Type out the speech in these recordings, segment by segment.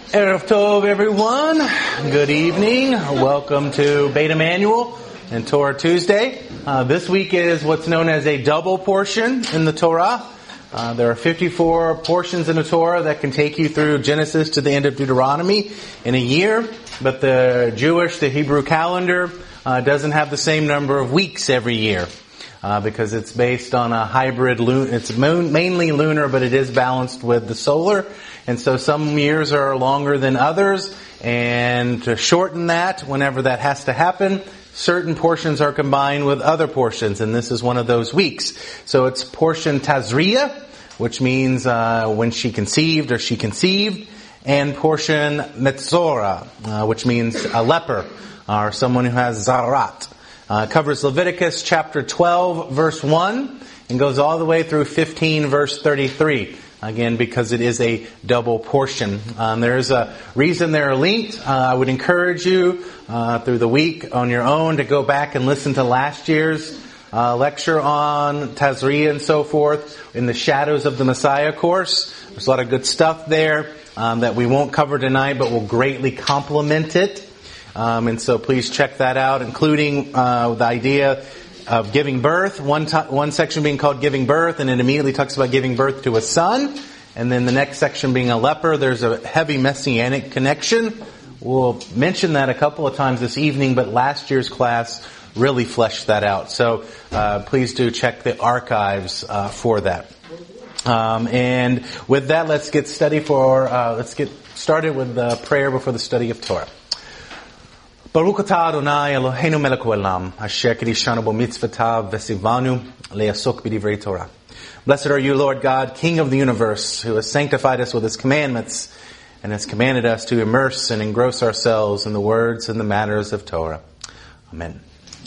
Erev Tov, everyone. Good evening. Welcome to Beit Emanuel and Torah Tuesday. This week is what's known as a double portion in the Torah. There are 54 portions in the Torah that can take you through Genesis to the end of Deuteronomy in a year. But the Hebrew calendar doesn't have the same number of weeks every year. Because it's based on a hybrid, it's mainly lunar, but it is balanced with the solar. And so some years are longer than others. And to shorten that, whenever that has to happen, certain portions are combined with other portions. And this is one of those weeks. So it's portion Tazria, which means when she conceived or she conceived. And portion Metzora, which means a leper or someone who has Zarat. Covers Leviticus chapter 12, verse 1, and goes all the way through 15, verse 33. Again, because it is a double portion. There's a reason they're linked. I would encourage you through the week on your own to go back and listen to last year's lecture on Tazria and so forth in the Shadows of the Messiah course. There's a lot of good stuff there that we won't cover tonight, but will greatly complement it. And so please check that out, including the idea of giving birth. One section being called giving birth, and it immediately talks about giving birth to a son. And then the next section being a leper. There's a heavy messianic connection. We'll mention that a couple of times this evening, but last year's class really fleshed that out. So please do check the archives for that. And with that, let's get started with the prayer before the study of Torah. Baruch atah Adonai Eloheinu melech haolam, asher kiddushanu b'mitzvotav v'tzivanu le'asok b'divrei Torah. Blessed are you, Lord God, King of the universe, who has sanctified us with His commandments and has commanded us to immerse and engross ourselves in the words and the matters of Torah. Amen.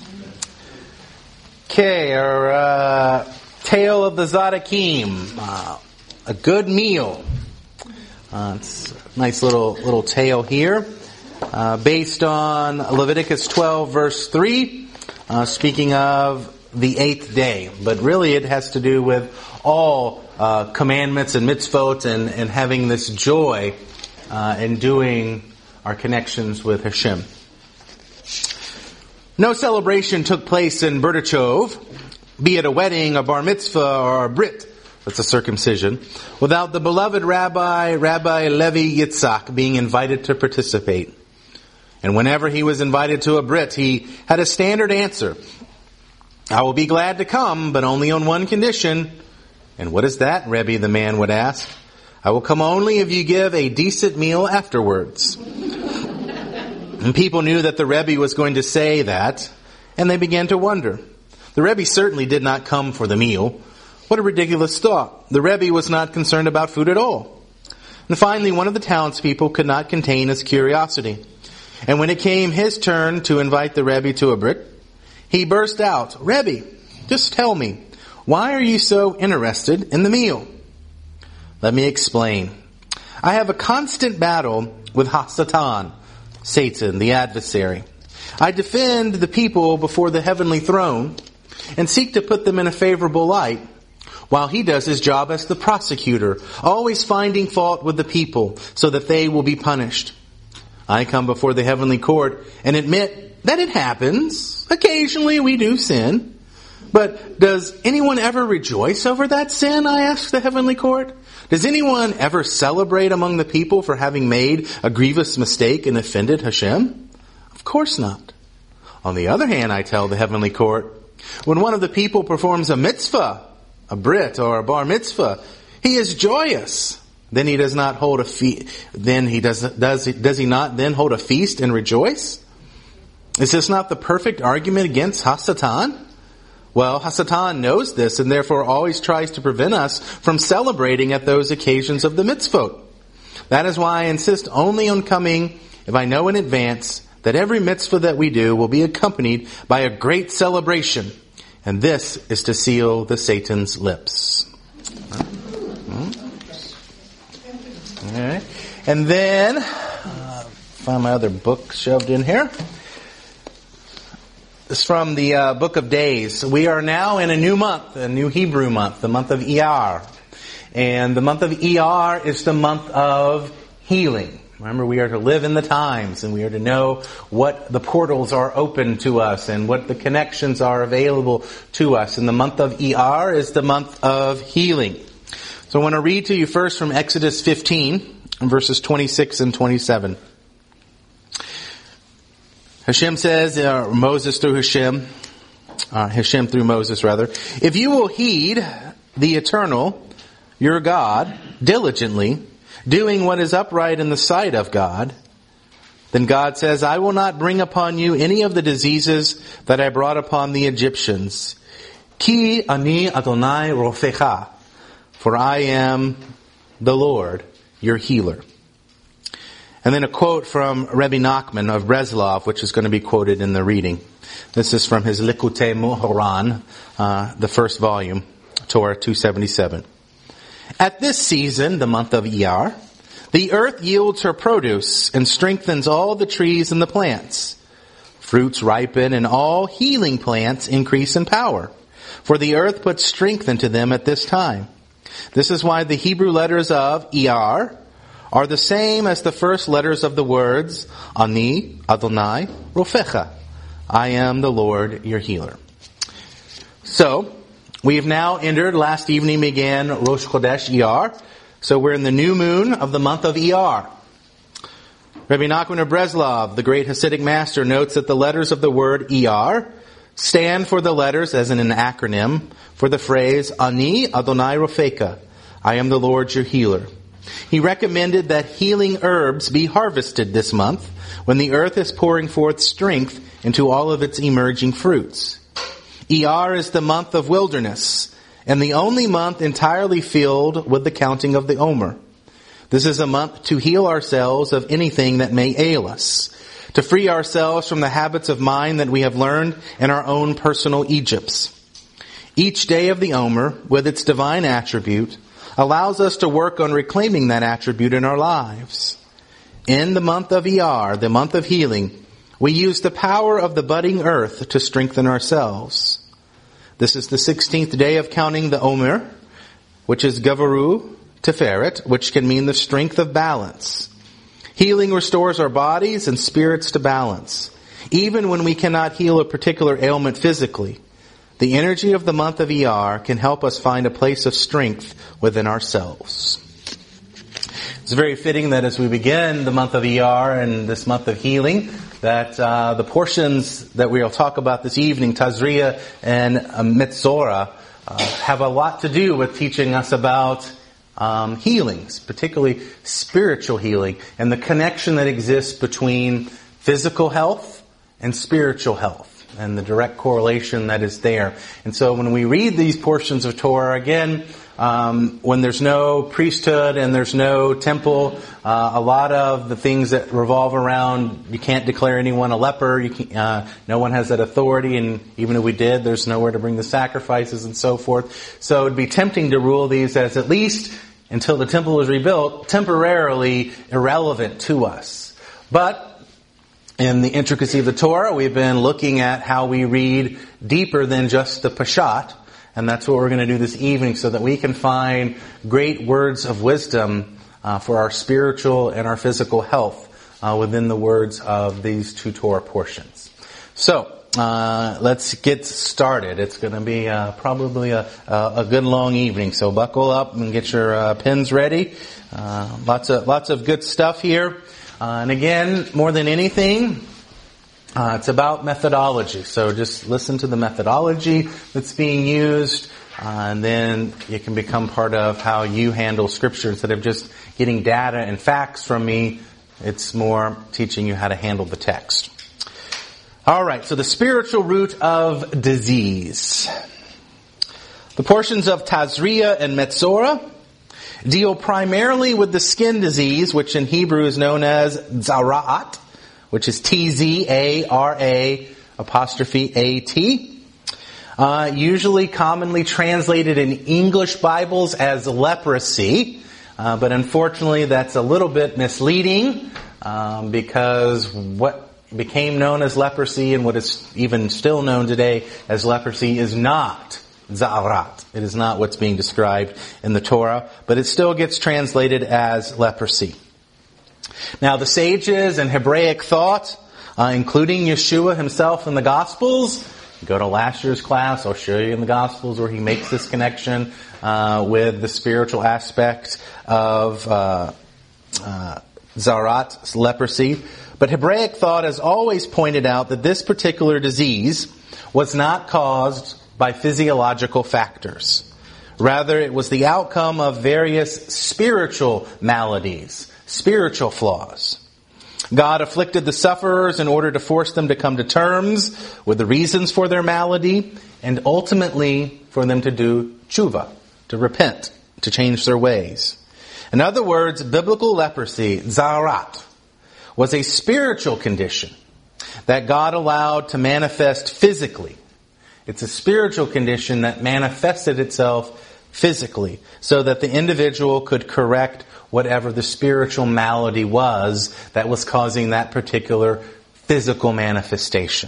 Okay, our tale of the Zadakim, a good meal. It's a nice little tale here. Based on Leviticus 12 verse 3, speaking of the 8th day. But really it has to do with all commandments and mitzvot and having this joy in doing our connections with Hashem. No celebration took place in Berdichov, be it a wedding, a bar mitzvah, or a brit, that's a circumcision, without the beloved Rabbi Levi Yitzhak being invited to participate. And whenever he was invited to a brit, he had a standard answer. I will be glad to come, but only on one condition. And what is that, Rebbe, the man would ask. I will come only if you give a decent meal afterwards. And people knew that the Rebbe was going to say that, and they began to wonder. The Rebbe certainly did not come for the meal. What a ridiculous thought. The Rebbe was not concerned about food at all. And finally, one of the townspeople could not contain his curiosity. And when it came his turn to invite the Rebbe to a brit, he burst out, Rebbe, just tell me, why are you so interested in the meal? Let me explain. I have a constant battle with Hasatan, Satan, the adversary. I defend the people before the heavenly throne and seek to put them in a favorable light, while he does his job as the prosecutor, always finding fault with the people so that they will be punished. I come before the heavenly court and admit that it happens. Occasionally we do sin. But does anyone ever rejoice over that sin, I ask the heavenly court? Does anyone ever celebrate among the people for having made a grievous mistake and offended Hashem? Of course not. On the other hand, I tell the heavenly court, when one of the people performs a mitzvah, a brit or a bar mitzvah, he is joyous. Then he does not hold a feast. Then he does he not then hold a feast and rejoice? Is this not the perfect argument against Hasatan? Well, Hasatan knows this and therefore always tries to prevent us from celebrating at those occasions of the mitzvot. That is why I insist only on coming if I know in advance that every mitzvah that we do will be accompanied by a great celebration. And this is to seal the Satan's lips. All right. And then, find my other book shoved in here. It's from the Book of Days. We are now in a new month, a new Hebrew month, the month of Iyar. And the month of Iyar is the month of healing. Remember, we are to live in the times, and we are to know what the portals are open to us and what the connections are available to us. And the month of Iyar is the month of healing. So I want to read to you first from Exodus 15, verses 26 and 27. Hashem says, Moses through Hashem through Moses rather, if you will heed the Eternal, your God, diligently, doing what is upright in the sight of God, then God says, I will not bring upon you any of the diseases that I brought upon the Egyptians. Ki ani Adonai rofecha, for I am the Lord, your healer. And then a quote from Rebbe Nachman of Breslov, which is going to be quoted in the reading. This is from his Likutei Moharan, the first volume, Torah 277. At this season, the month of Iyar, the earth yields her produce and strengthens all the trees and the plants. Fruits ripen and all healing plants increase in power, for the earth puts strength into them at this time. This is why the Hebrew letters of Iyar are the same as the first letters of the words Ani Adonai Rofecha. I am the Lord, your healer. So, we have now entered, last evening began Rosh Chodesh Iyar. So we're in the new moon of the month of Iyar. Rabbi Nachman of Breslov, the great Hasidic master, notes that the letters of the word Iyar stand for the letters, as in an acronym, for the phrase Ani Adonai Rofecha. I am the Lord, your healer. He recommended that healing herbs be harvested this month when the earth is pouring forth strength into all of its emerging fruits. Iyar is the month of wilderness, and the only month entirely filled with the counting of the Omer. This is a month to heal ourselves of anything that may ail us, to free ourselves from the habits of mind that we have learned in our own personal Egypts. Each day of the Omer, with its divine attribute, allows us to work on reclaiming that attribute in our lives. In the month of Iyar, the month of healing, we use the power of the budding earth to strengthen ourselves. This is the 16th day of counting the Omer, which is Gavaru Tiferet, which can mean the strength of balance. Healing restores our bodies and spirits to balance. Even when we cannot heal a particular ailment physically, the energy of the month of Iyar can help us find a place of strength within ourselves. It's very fitting that as we begin the month of Iyar and this month of healing, that the portions that we'll talk about this evening, Tazria and Metzora, have a lot to do with teaching us about healings, particularly spiritual healing, and the connection that exists between physical health and spiritual health, and the direct correlation that is there. And so when we read these portions of Torah, again, when there's no priesthood and there's no temple, a lot of the things that revolve around, you can't declare anyone a leper, no one has that authority, and even if we did, there's nowhere to bring the sacrifices and so forth. So it'd be tempting to rule these as, at least until the temple is rebuilt, temporarily irrelevant to us. But in the intricacy of the Torah, we've been looking at how we read deeper than just the Peshat. And that's what we're going to do this evening, so that we can find great words of wisdom for our spiritual and our physical health within the words of these two Torah portions. So, let's get started. It's going to be probably a good long evening. So buckle up and get your pens ready. Lots of good stuff here. And again, more than anything, it's about methodology. So just listen to the methodology that's being used, and then it can become part of how you handle Scripture. Instead of just getting data and facts from me, it's more teaching you how to handle the text. All right, so the spiritual root of disease. The portions of Tazria and Metzora deal primarily with the skin disease, which in Hebrew is known as Zara'at, which is Tzara''AT. Usually commonly translated in English Bibles as leprosy, but unfortunately that's a little bit misleading, because what became known as leprosy and what is even still known today as leprosy is not Za'arat. It is not what's being described in the Torah, but it still gets translated as leprosy. Now, the sages and Hebraic thought, including Yeshua himself in the Gospels, you go to last year's class, I'll show you in the Gospels where he makes this connection with the spiritual aspect of Zarat, leprosy. But Hebraic thought has always pointed out that this particular disease was not caused by physiological factors. Rather, it was the outcome of various spiritual maladies, spiritual flaws. God afflicted the sufferers in order to force them to come to terms with the reasons for their malady and ultimately for them to do tshuva, to repent, to change their ways. In other words, biblical leprosy, zarat, was a spiritual condition that God allowed to manifest physically. It's a spiritual condition that manifested itself physically so that the individual could correct whatever the spiritual malady was that was causing that particular physical manifestation.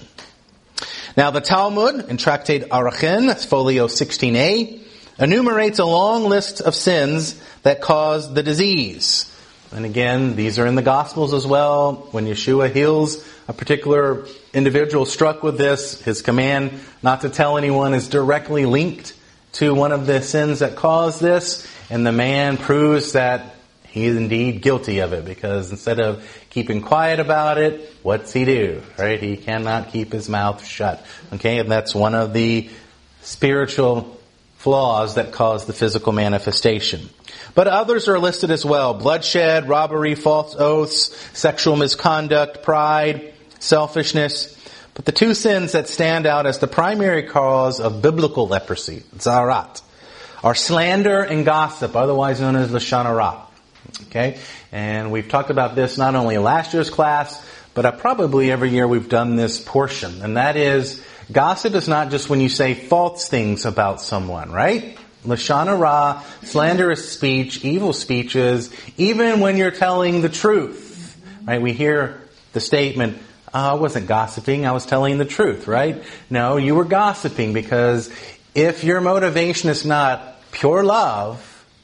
Now the Talmud in Tractate Arachin, folio 16a, enumerates a long list of sins that caused the disease. And again, these are in the Gospels as well. When Yeshua heals a particular individual struck with this, his command not to tell anyone is directly linked to one of the sins that caused this. And the man proves that he is indeed guilty of it, because instead of keeping quiet about it, what's he do? Right? He cannot keep his mouth shut. Okay, and that's one of the spiritual flaws that cause the physical manifestation. But others are listed as well. Bloodshed, robbery, false oaths, sexual misconduct, pride, selfishness. But the two sins that stand out as the primary cause of biblical leprosy, zarat, are slander and gossip, otherwise known as lashon hara. Okay? And we've talked about this not only in last year's class, but probably every year we've done this portion. And that is, gossip is not just when you say false things about someone, right? Lashon hara, slanderous speech, evil speeches, even when you're telling the truth. Right? We hear the statement, I wasn't gossiping, I was telling the truth, right? No, you were gossiping, because if your motivation is not pure love,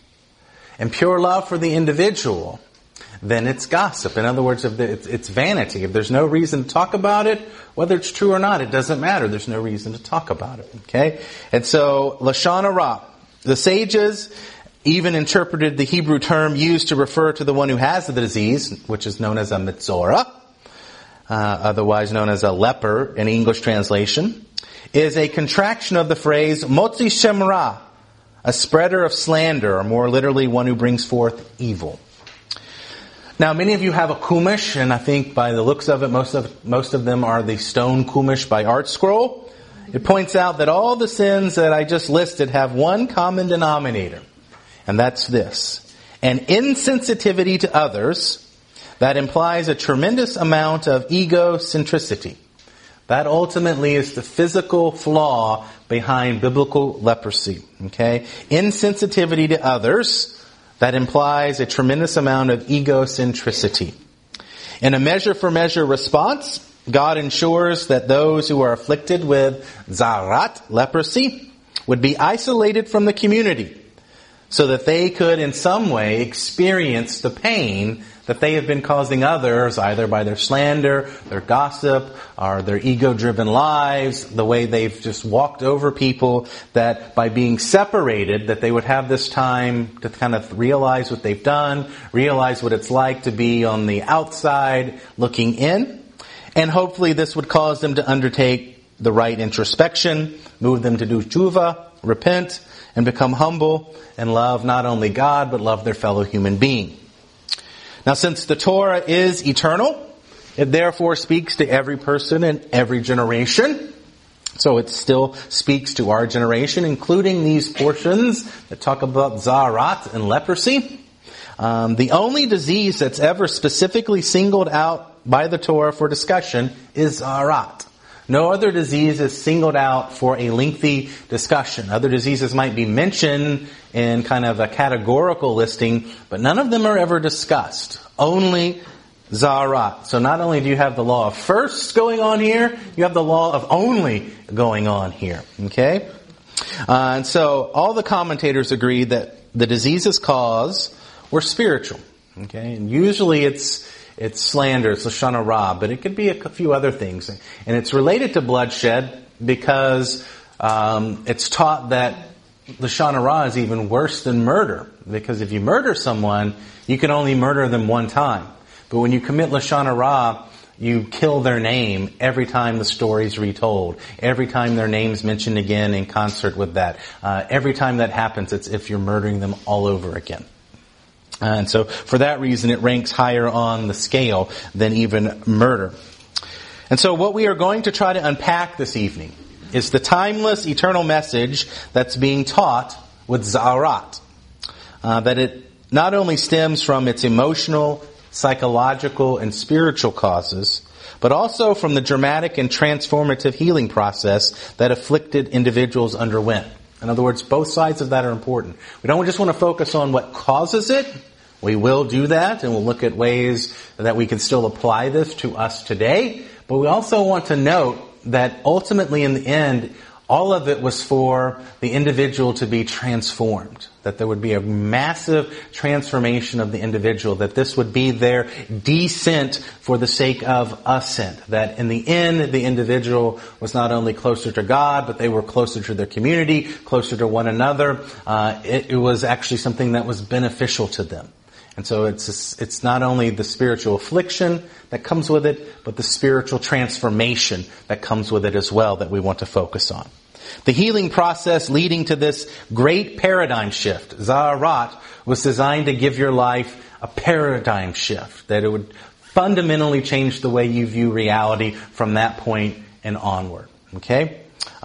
and pure love for the individual, then it's gossip. In other words, it's vanity. If there's no reason to talk about it, whether it's true or not, it doesn't matter. There's no reason to talk about it. Okay? And so, lashon hara. The sages even interpreted the Hebrew term used to refer to the one who has the disease, which is known as a mitzora, otherwise known as a leper in English translation, is a contraction of the phrase motzi shem ra, a spreader of slander, or more literally, one who brings forth evil. Now, many of you have a Chumash, and I think by the looks of it, most of them are the stone Chumash by Art Scroll. It points out that all the sins that I just listed have one common denominator, and that's this: an insensitivity to others that implies a tremendous amount of egocentricity. That ultimately is the physical flaw behind biblical leprosy. Okay? Insensitivity to others that implies a tremendous amount of egocentricity. In a measure-for-measure response, God ensures that those who are afflicted with zarat, leprosy, would be isolated from the community so that they could in some way experience the pain that they have been causing others, either by their slander, their gossip, or their ego-driven lives, the way they've just walked over people, that by being separated, that they would have this time to kind of realize what they've done, realize what it's like to be on the outside looking in, and hopefully this would cause them to undertake the right introspection, move them to do tshuva, repent, and become humble, and love not only God, but love their fellow human being. Now, since the Torah is eternal, it therefore speaks to every person in every generation. So it still speaks to our generation, including these portions that talk about zarat and leprosy. The only disease that's ever specifically singled out by the Torah for discussion is zarat. No other disease is singled out for a lengthy discussion. Other diseases might be mentioned in kind of a categorical listing, but none of them are ever discussed. Only zarat. So not only do you have the law of first going on here, you have the law of only going on here. Okay? And so all the commentators agree that the disease's cause were spiritual. Okay? And usually it's it's slander, it's Lashon Hara, but it could be a few other things. And it's related to bloodshed because it's taught that Lashon Hara is even worse than murder. Because if you murder someone, you can only murder them one time. But when you commit Lashon Hara, you kill their name every time the story's retold. Every time their name's mentioned again in concert with that. Every time that happens, it's if you're murdering them all over again. And so for that reason, it ranks higher on the scale than even murder. And so what we are going to try to unpack this evening is the timeless, eternal message that's being taught with Zaharat. That it not only stems from its emotional, psychological, and spiritual causes, but also from the dramatic and transformative healing process that afflicted individuals underwent. In other words, both sides of that are important. We don't just want to focus on what causes it. We will do that, and we'll look at ways that we can still apply this to us today. But we also want to note that ultimately in the end, all of it was for the individual to be transformed. That there would be a massive transformation of the individual. That this would be their descent for the sake of ascent. That in the end, the individual was not only closer to God, but they were closer to their community, closer to one another. It was actually something that was beneficial to them. And so it's not only the spiritual affliction that comes with it, but the spiritual transformation that comes with it as well that we want to focus on. The healing process leading to this great paradigm shift, Zaharat, was designed to give your life a paradigm shift, that it would fundamentally change the way you view reality from that point and onward. Okay?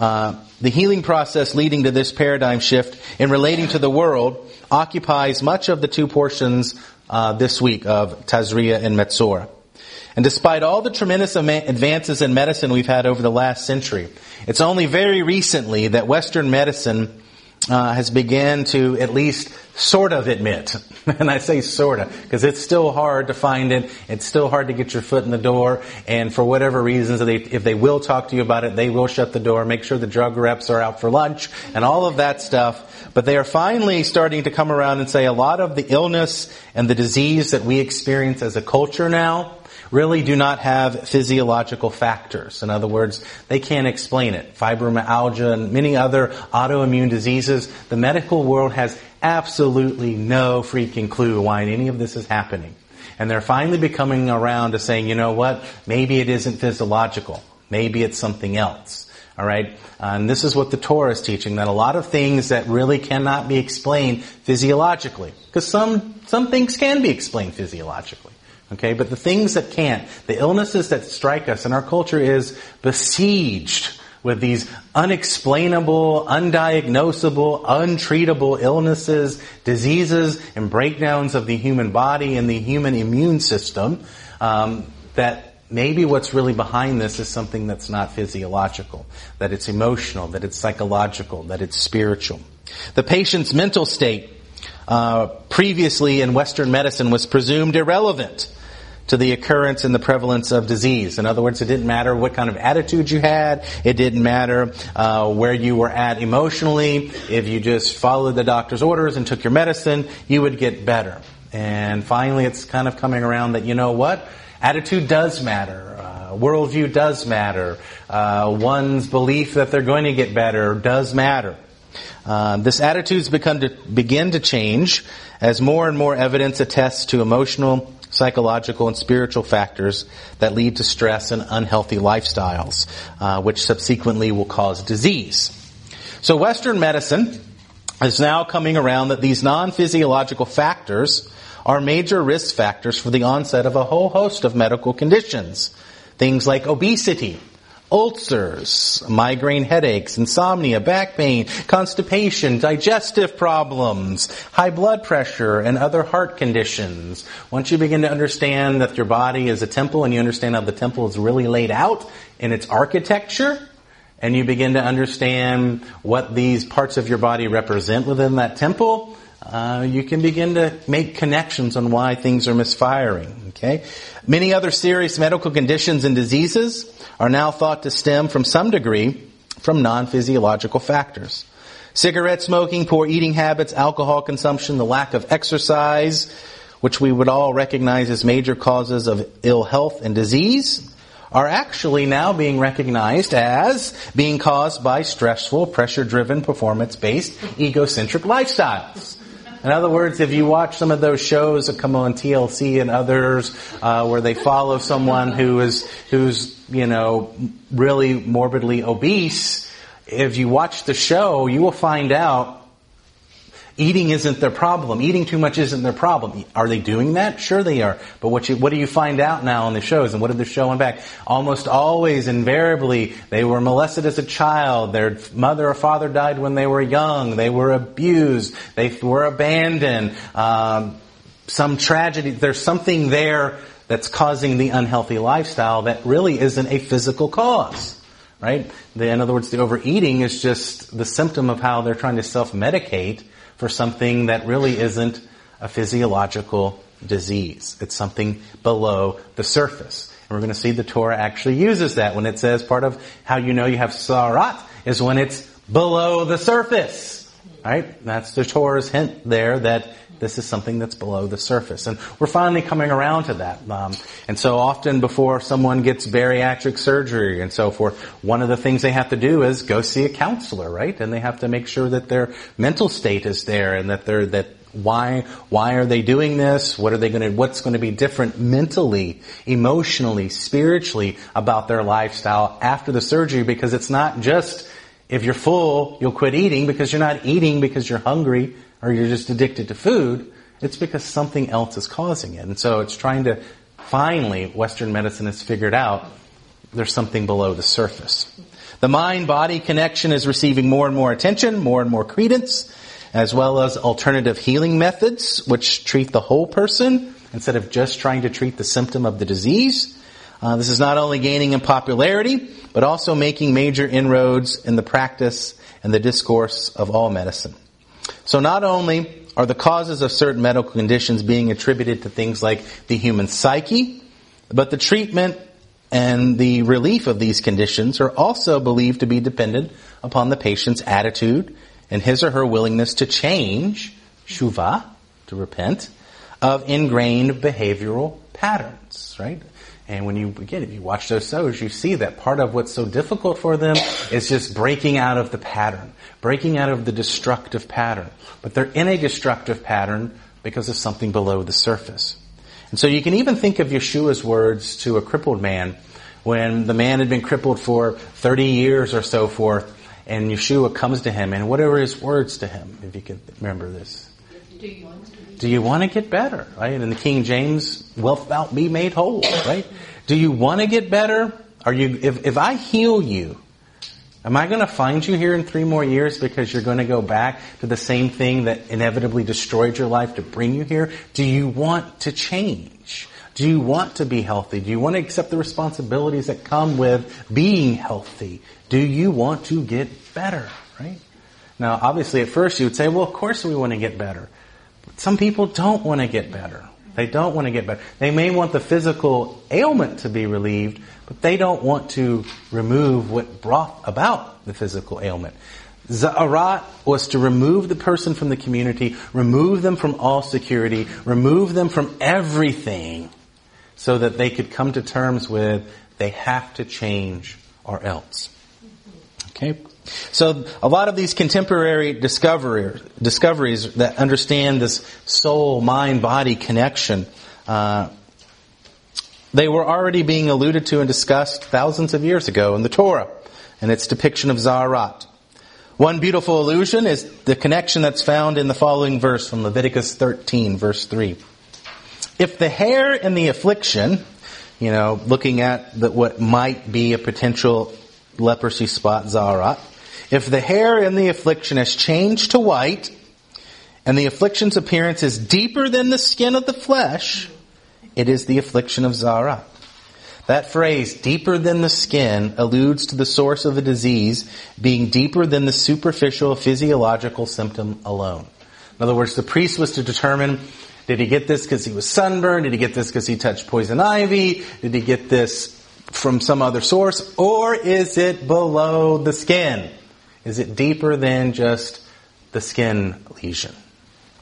The healing process leading to this paradigm shift in relating to the world occupies much of the two portions this week of Tazria and Metzora. And despite all the tremendous advances in medicine we've had over the last century, it's only very recently that Western medicine has begun to at least sort of admit, and I say sort of, because it's still hard to find it, it's still hard to get your foot in the door, and for whatever reasons, if they will talk to you about it, they will shut the door, make sure the drug reps are out for lunch, and all of that stuff. But they are finally starting to come around and say a lot of the illness and the disease that we experience as a culture now really do not have physiological factors. In other words, they can't explain it. Fibromyalgia and many other autoimmune diseases, the medical world has absolutely no freaking clue why any of this is happening. And they're finally becoming around to saying, you know what, maybe it isn't physiological. Maybe it's something else. All right? And this is what the Torah is teaching, that a lot of things that really cannot be explained physiologically. Because some things can be explained physiologically. Okay, but the things that can't, the illnesses that strike us, and our culture is besieged with these unexplainable, undiagnosable, untreatable illnesses, diseases, and breakdowns of the human body and the human immune system, that maybe what's really behind this is something that's not physiological, that it's emotional, that it's psychological, that it's spiritual. The patient's mental state previously in Western medicine was presumed irrelevant to the occurrence and the prevalence of disease. In other words, it didn't matter what kind of attitude you had. It didn't matter where you were at emotionally. If you just followed the doctor's orders and took your medicine, you would get better. And finally, it's kind of coming around that, you know what? Attitude does matter. Worldview does matter. One's belief that they're going to get better does matter. This attitude's begin to change as more and more evidence attests to emotional, psychological, and spiritual factors that lead to stress and unhealthy lifestyles, which subsequently will cause disease. So Western medicine is now coming around that these non-physiological factors are major risk factors for the onset of a whole host of medical conditions. Things like obesity, ulcers, migraine headaches, insomnia, back pain, constipation, digestive problems, high blood pressure, and other heart conditions. Once you begin to understand that your body is a temple and you understand how the temple is really laid out in its architecture, and you begin to understand what these parts of your body represent within that temple, you can begin to make connections on why things are misfiring. Okay? Many other serious medical conditions and diseases are now thought to stem from some degree from non-physiological factors. Cigarette smoking, poor eating habits, alcohol consumption, the lack of exercise, which we would all recognize as major causes of ill health and disease, are actually now being recognized as being caused by stressful, pressure-driven, performance-based, egocentric lifestyles. In other words, if you watch some of those shows that come on TLC and others, where they follow someone who's really morbidly obese, if you watch the show, you will find out eating isn't their problem. Eating too much isn't their problem. Are they doing that? Sure they are. But what do you find out now on the shows? And what did the show back? Almost always, invariably, they were molested as a child. Their mother or father died when they were young. They were abused. They were abandoned. Some tragedy. There's something there that's causing the unhealthy lifestyle that really isn't a physical cause. Right? In other words, the overeating is just the symptom of how they're trying to self-medicate for something that really isn't a physiological disease. It's something below the surface. And we're going to see the Torah actually uses that when it says part of how you know you have Sa'arat is when it's below the surface. Right? That's the Torah's hint there that this is something that's below the surface. And we're finally coming around to that. And so often before someone gets bariatric surgery and so forth, one of the things they have to do is go see a counselor, right? And they have to make sure that their mental state is there and that why are they doing this? What's going to be different mentally, emotionally, spiritually about their lifestyle after the surgery? Because it's not just if you're full, you'll quit eating, because you're not eating because you're hungry or you're just addicted to food. It's because something else is causing it. And so it's trying to, finally, Western medicine has figured out there's something below the surface. The mind-body connection is receiving more and more attention, more and more credence, as well as alternative healing methods, which treat the whole person instead of just trying to treat the symptom of the disease. This is not only gaining in popularity, but also making major inroads in the practice and the discourse of all medicine. So not only are the causes of certain medical conditions being attributed to things like the human psyche, but the treatment and the relief of these conditions are also believed to be dependent upon the patient's attitude and his or her willingness to change, shuvah, to repent, of ingrained behavioral patterns, right? And if you watch those shows, you see that part of what's so difficult for them is just breaking out of the pattern, breaking out of the destructive pattern. But they're in a destructive pattern because of something below the surface. And so you can even think of Yeshua's words to a crippled man when the man had been crippled for 30 years or so forth, and Yeshua comes to him, and what are his words to him, if you can remember this? Do you want to get better? Right? In the King James, wilt thou be made whole? Right? Do you want to get better? If I heal you, am I going to find you here in 3 more years because you're going to go back to the same thing that inevitably destroyed your life to bring you here? Do you want to change? Do you want to be healthy? Do you want to accept the responsibilities that come with being healthy? Do you want to get better? Right? Now, obviously, at first you would say, well, of course we want to get better. But some people don't want to get better. They don't want to get better. They may want the physical ailment to be relieved, but they don't want to remove what brought about the physical ailment. Za'arat was to remove the person from the community, remove them from all security, remove them from everything, so that they could come to terms with they have to change or else. Okay? So a lot of these contemporary discoveries that understand this soul, mind, body connection, they were already being alluded to and discussed thousands of years ago in the Torah and its depiction of Za'arat. One beautiful allusion is the connection that's found in the following verse from Leviticus 13, verse 3. If the hair in the affliction, looking at what might be a potential leprosy spot, Za'arat, if the hair in the affliction has changed to white, and the affliction's appearance is deeper than the skin of the flesh, it is the affliction of Za'arat. That phrase, deeper than the skin, alludes to the source of the disease being deeper than the superficial physiological symptom alone. In other words, the priest was to determine, did he get this because he was sunburned? Did he get this because he touched poison ivy? Did he get this from some other source? Or is it below the skin? Is it deeper than just the skin lesion?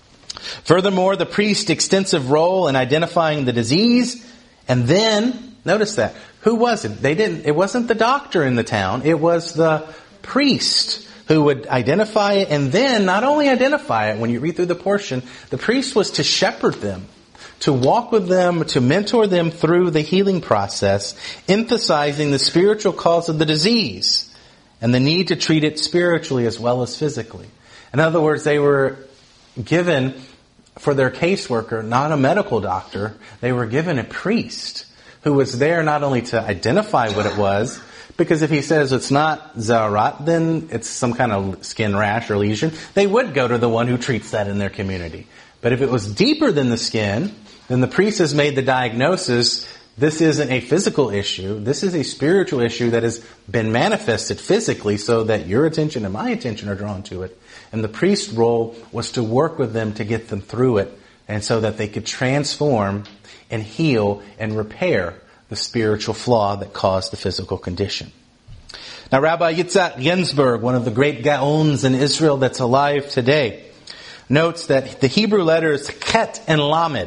Furthermore, the priest's extensive role in identifying the disease, and then, notice that, who was it? It wasn't the doctor in the town, it was the priest who would identify it, and then not only identify it, when you read through the portion, the priest was to shepherd them, to walk with them, to mentor them through the healing process, emphasizing the spiritual cause of the disease and the need to treat it spiritually as well as physically. In other words, they were given for their caseworker, not a medical doctor, they were given a priest who was there not only to identify what it was, because if he says it's not zarat, then it's some kind of skin rash or lesion, they would go to the one who treats that in their community. But if it was deeper than the skin, then the priest has made the diagnosis, this isn't a physical issue, this is a spiritual issue that has been manifested physically so that your attention and my attention are drawn to it. And the priest's role was to work with them to get them through it, and so that they could transform and heal and repair the spiritual flaw that caused the physical condition. Now, Rabbi Yitzhak Ginsburg, one of the great Gaons in Israel that's alive today, notes that the Hebrew letters Ket and Lamed,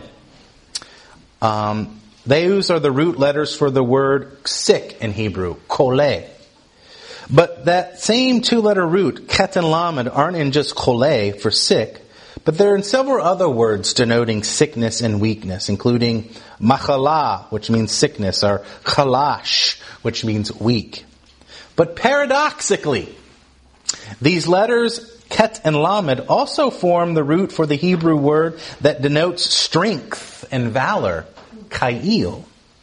those are the root letters for the word sick in Hebrew, koleh. But that same two-letter root, Ket and Lamed, aren't in just koleh for sick, but they're in several other words denoting sickness and weakness, including machala, which means sickness, or chalash, which means weak. But paradoxically, these letters, Ket and Lamed, also form the root for the Hebrew word that denotes strength and valor, kail.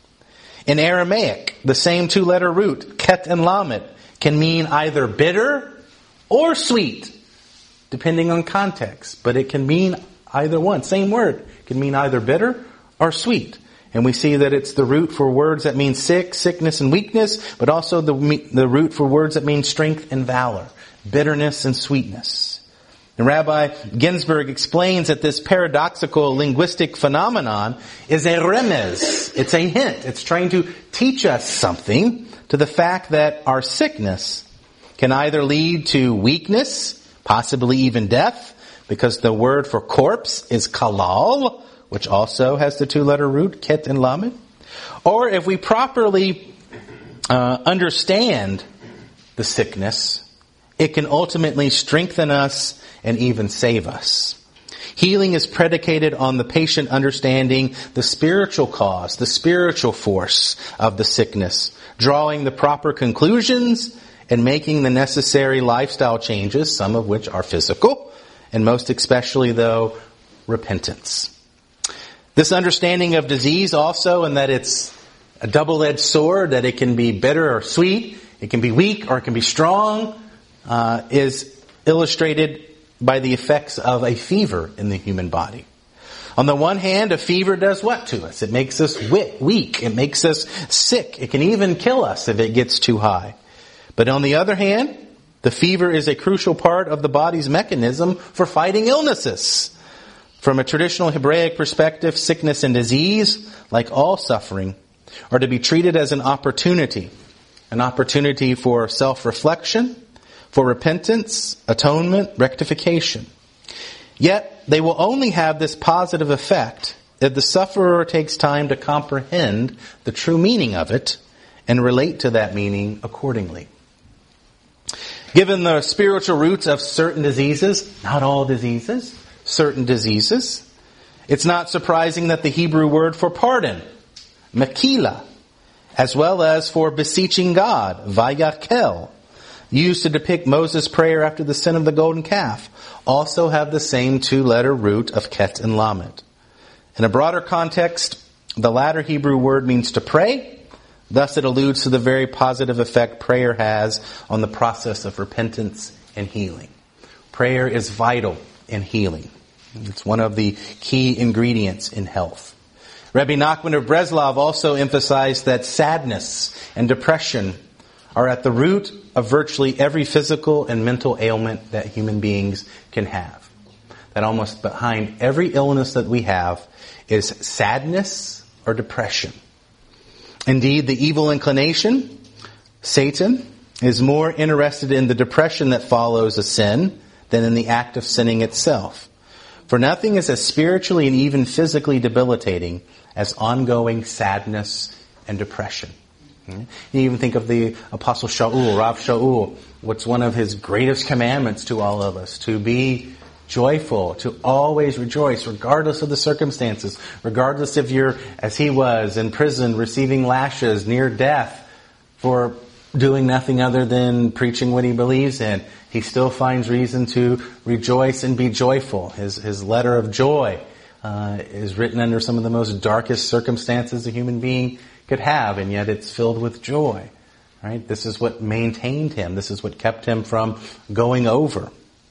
In Aramaic, the same two-letter root, Ket and Lamed, can mean either bitter or sweet, depending on context. But it can mean either one. Same word. It can mean either bitter or sweet. And we see that it's the root for words that mean sick, sickness, and weakness, but also the root for words that mean strength and valor, bitterness and sweetness. And Rabbi Ginsburg explains that this paradoxical linguistic phenomenon is a remez. It's a hint. It's trying to teach us something to the fact that our sickness can either lead to weakness, possibly even death, because the word for corpse is kalal, which also has the two-letter root, ket and lamed. Or if we properly understand the sickness, it can ultimately strengthen us and even save us. Healing is predicated on the patient understanding the spiritual cause, the spiritual force of the sickness, drawing the proper conclusions and making the necessary lifestyle changes, some of which are physical, and most especially, though, repentance. This understanding of disease also, and that it's a double-edged sword, that it can be bitter or sweet, it can be weak or it can be strong, is illustrated by the effects of a fever in the human body. On the one hand, a fever does what to us? It makes us weak. It makes us sick. It can even kill us if it gets too high. But on the other hand, the fever is a crucial part of the body's mechanism for fighting illnesses. From a traditional Hebraic perspective, sickness and disease, like all suffering, are to be treated as an opportunity for self-reflection, for repentance, atonement, rectification. Yet, they will only have this positive effect if the sufferer takes time to comprehend the true meaning of it and relate to that meaning accordingly. Given the spiritual roots of certain diseases, not all diseases, certain diseases, it's not surprising that the Hebrew word for pardon, mekila, as well as for beseeching God, vayakel, used to depict Moses' prayer after the sin of the golden calf, also have the same two-letter root of ket and lamed. In a broader context, the latter Hebrew word means to pray. Thus it alludes to the very positive effect prayer has on the process of repentance and healing. Prayer is vital in healing. It's one of the key ingredients in health. Rabbi Nachman of Breslov also emphasized that sadness and depression are at the root of virtually every physical and mental ailment that human beings can have. That almost behind every illness that we have is sadness or depression. Indeed, the evil inclination, Satan, is more interested in the depression that follows a sin than in the act of sinning itself. For nothing is as spiritually and even physically debilitating as ongoing sadness and depression. You even think of the Apostle Shaul, Rav Shaul. What's one of his greatest commandments to all of us? To be joyful, to always rejoice, regardless of the circumstances, regardless if you're, as he was, in prison, receiving lashes, near death, for doing nothing other than preaching what he believes in. He still finds reason to rejoice and be joyful. His letter of joy is written under some of the most darkest circumstances a human being could have, and yet it's filled with joy. Right? This is what maintained him. This is what kept him from going over.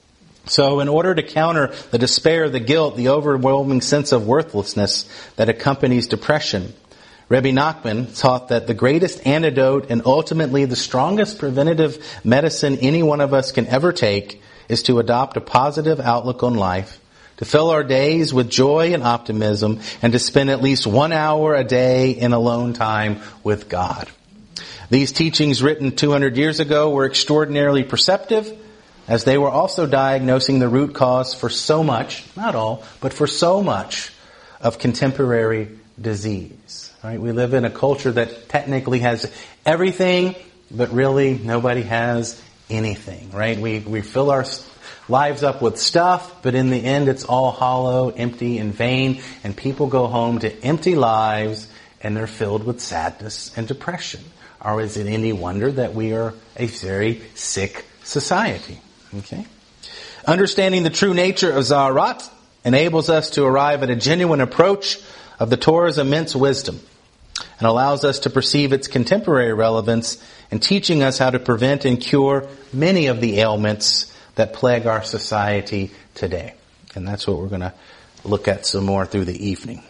So in order to counter the despair, the guilt, the overwhelming sense of worthlessness that accompanies depression, Rebbe Nachman taught that the greatest antidote and ultimately the strongest preventative medicine any one of us can ever take is to adopt a positive outlook on life, to fill our days with joy and optimism, and to spend at least 1 hour a day in alone time with God. These teachings written 200 years ago were extraordinarily perceptive, as they were also diagnosing the root cause for so much, not all, but for so much of contemporary disease. Right? We live in a culture that technically has everything, but really nobody has anything. Right? We fill our lives up with stuff, but in the end it's all hollow, empty, and vain, and people go home to empty lives and they're filled with sadness and depression. Or is it any wonder that we are a very sick society? Okay. Understanding the true nature of Zaharat enables us to arrive at a genuine approach of the Torah's immense wisdom and allows us to perceive its contemporary relevance in teaching us how to prevent and cure many of the ailments that plague our society today. And that's what we're going to look at some more through the evening.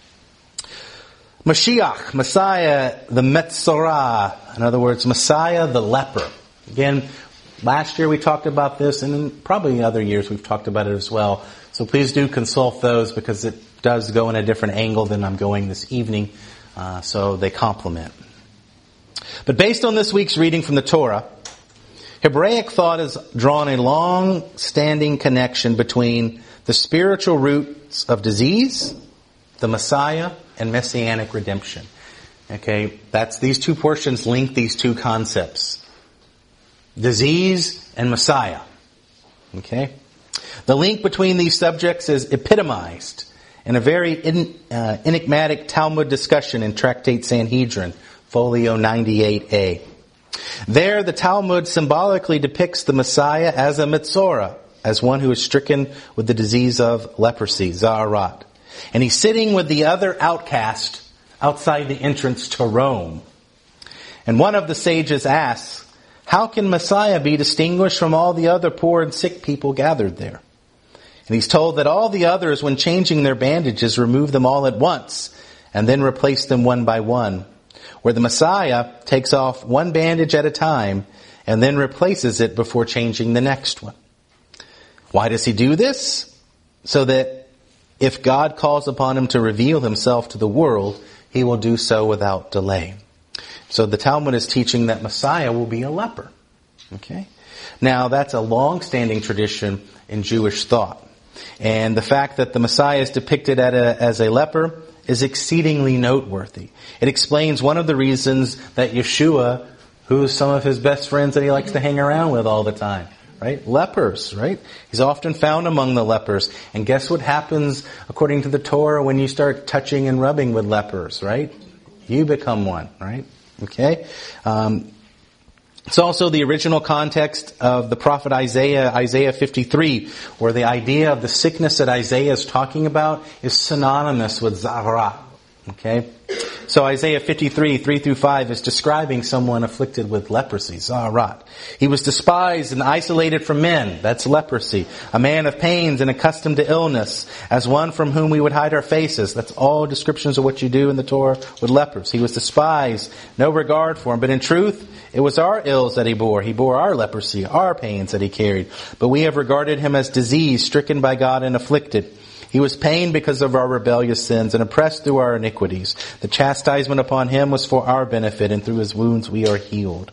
Mashiach, Messiah, the Metzorah, in other words, Messiah the leper. Again, last year we talked about this, and in probably other years we've talked about it as well. So please do consult those because it does go in a different angle than I'm going this evening, so they complement. But based on this week's reading from the Torah, Hebraic thought has drawn a long-standing connection between the spiritual roots of disease, the Messiah, and Messianic redemption. Okay, these two portions link these two concepts. Disease and Messiah. Okay? The link between these subjects is epitomized in a very enigmatic Talmud discussion in Tractate Sanhedrin, folio 98a. There, the Talmud symbolically depicts the Messiah as a Metzorah, as one who is stricken with the disease of leprosy, Zaharat. And he's sitting with the other outcast outside the entrance to Rome. And one of the sages asks, how can Messiah be distinguished from all the other poor and sick people gathered there? And he's told that all the others, when changing their bandages, remove them all at once and then replace them one by one, where the Messiah takes off one bandage at a time and then replaces it before changing the next one. Why does he do this? So that if God calls upon him to reveal himself to the world, he will do so without delay. So the Talmud is teaching that Messiah will be a leper. Okay? Now that's a long-standing tradition in Jewish thought. And the fact that the Messiah is depicted as a leper is exceedingly noteworthy. It explains one of the reasons that Yeshua, who's some of his best friends that he likes to hang around with all the time, right? Lepers, right? He's often found among the lepers. And guess what happens according to the Torah when you start touching and rubbing with lepers, right? You become one, right? Okay? It's also the original context of the prophet Isaiah 53, where the idea of the sickness that Isaiah is talking about is synonymous with Zaharat. Okay? So Isaiah 53, 3-5 is describing someone afflicted with leprosy, Zaharat. He was despised and isolated from men. That's leprosy. A man of pains and accustomed to illness, as one from whom we would hide our faces. That's all descriptions of what you do in the Torah with lepers. He was despised, no regard for him. But in truth, it was our ills that he bore. He bore our leprosy, our pains that he carried. But we have regarded him as diseased, stricken by God and afflicted. He was pained because of our rebellious sins and oppressed through our iniquities. The chastisement upon him was for our benefit, and through his wounds we are healed.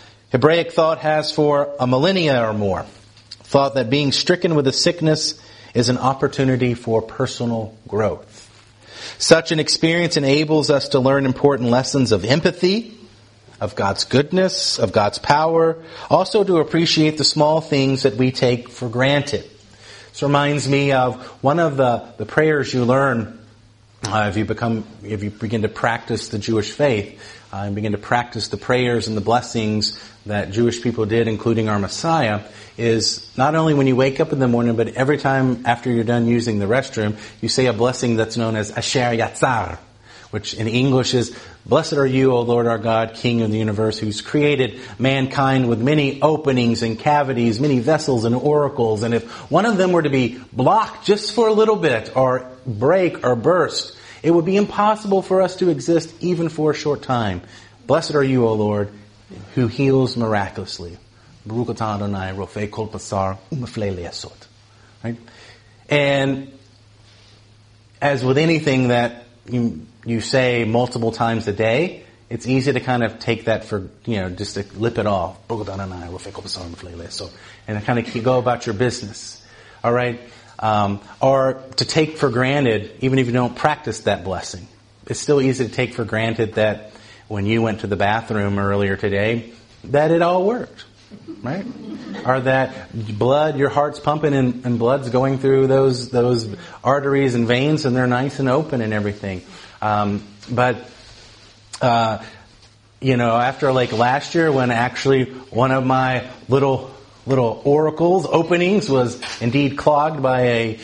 Hebraic thought has for a millennia or more thought that being stricken with a sickness is an opportunity for personal growth. Such an experience enables us to learn important lessons of empathy, of God's goodness, of God's power, also to appreciate the small things that we take for granted. This reminds me of one of the prayers you learn if you begin to practice the Jewish faith, and begin to practice the prayers and the blessings that Jewish people did, including our Messiah, is not only when you wake up in the morning, but every time after you're done using the restroom, you say a blessing that's known as Asher Yatzar, which in English is, "Blessed are you, O Lord our God, King of the universe, who's created mankind with many openings and cavities, many vessels and oracles. And if one of them were to be blocked just for a little bit, or break or burst, it would be impossible for us to exist even for a short time. Blessed are you, O Lord, who heals miraculously." Baruch atah Adonai, rofei kol basar, umeflei le'asot. Right? And as with anything that you say multiple times a day, it's easy to kind of take that for, just to lip it off. Baruch atah Adonai, rofei kol basar, umeflei le'asot. And kind of go about your business. All right? Or to take for granted, even if you don't practice that blessing. It's still easy to take for granted that when you went to the bathroom earlier today, that it all worked, right? Or that your heart's pumping and blood's going through those arteries and veins, and they're nice and open and everything. But after like last year, when actually one of my little oracles, openings, was indeed clogged by a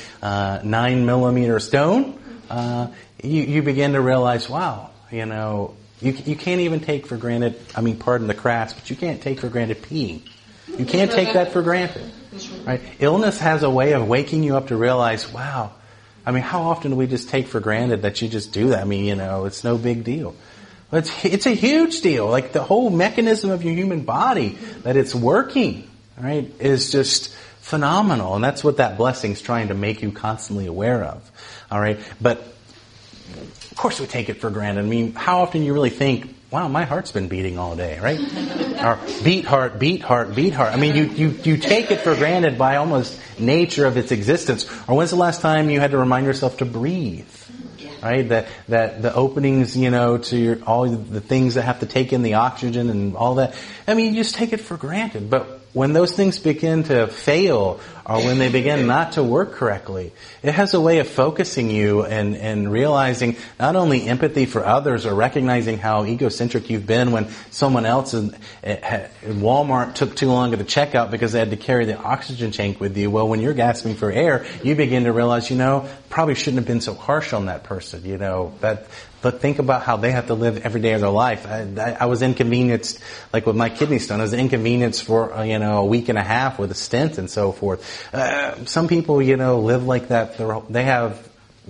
9mm stone, you begin to realize, wow, you can't even take for granted, pardon the crass, but you can't take for granted peeing. You can't take that for granted. Right? Illness has a way of waking you up to realize, wow, how often do we just take for granted that you just do that? It's no big deal. But it's a huge deal. Like the whole mechanism of your human body, that it's working, right, is just phenomenal. And that's what that blessing's trying to make you constantly aware of. All right. But of course we take it for granted. How often you really think, wow, my heart's been beating all day, right? Or beat heart, beat heart, beat heart. You take it for granted by almost nature of its existence. Or when's the last time you had to remind yourself to breathe? Right? That the openings, to all the things that have to take in the oxygen and all that. You just take it for granted. But when those things begin to fail, or when they begin not to work correctly, it has a way of focusing you and realizing not only empathy for others, or recognizing how egocentric you've been when someone else in Walmart took too long at the checkout because they had to carry the oxygen tank with you. Well, when you're gasping for air, you begin to realize, probably shouldn't have been so harsh on that person, But think about how they have to live every day of their life. I was inconvenienced, like with my kidney stone, I was inconvenienced for, a week and a half with a stent and so forth. Some people, live like that. They have,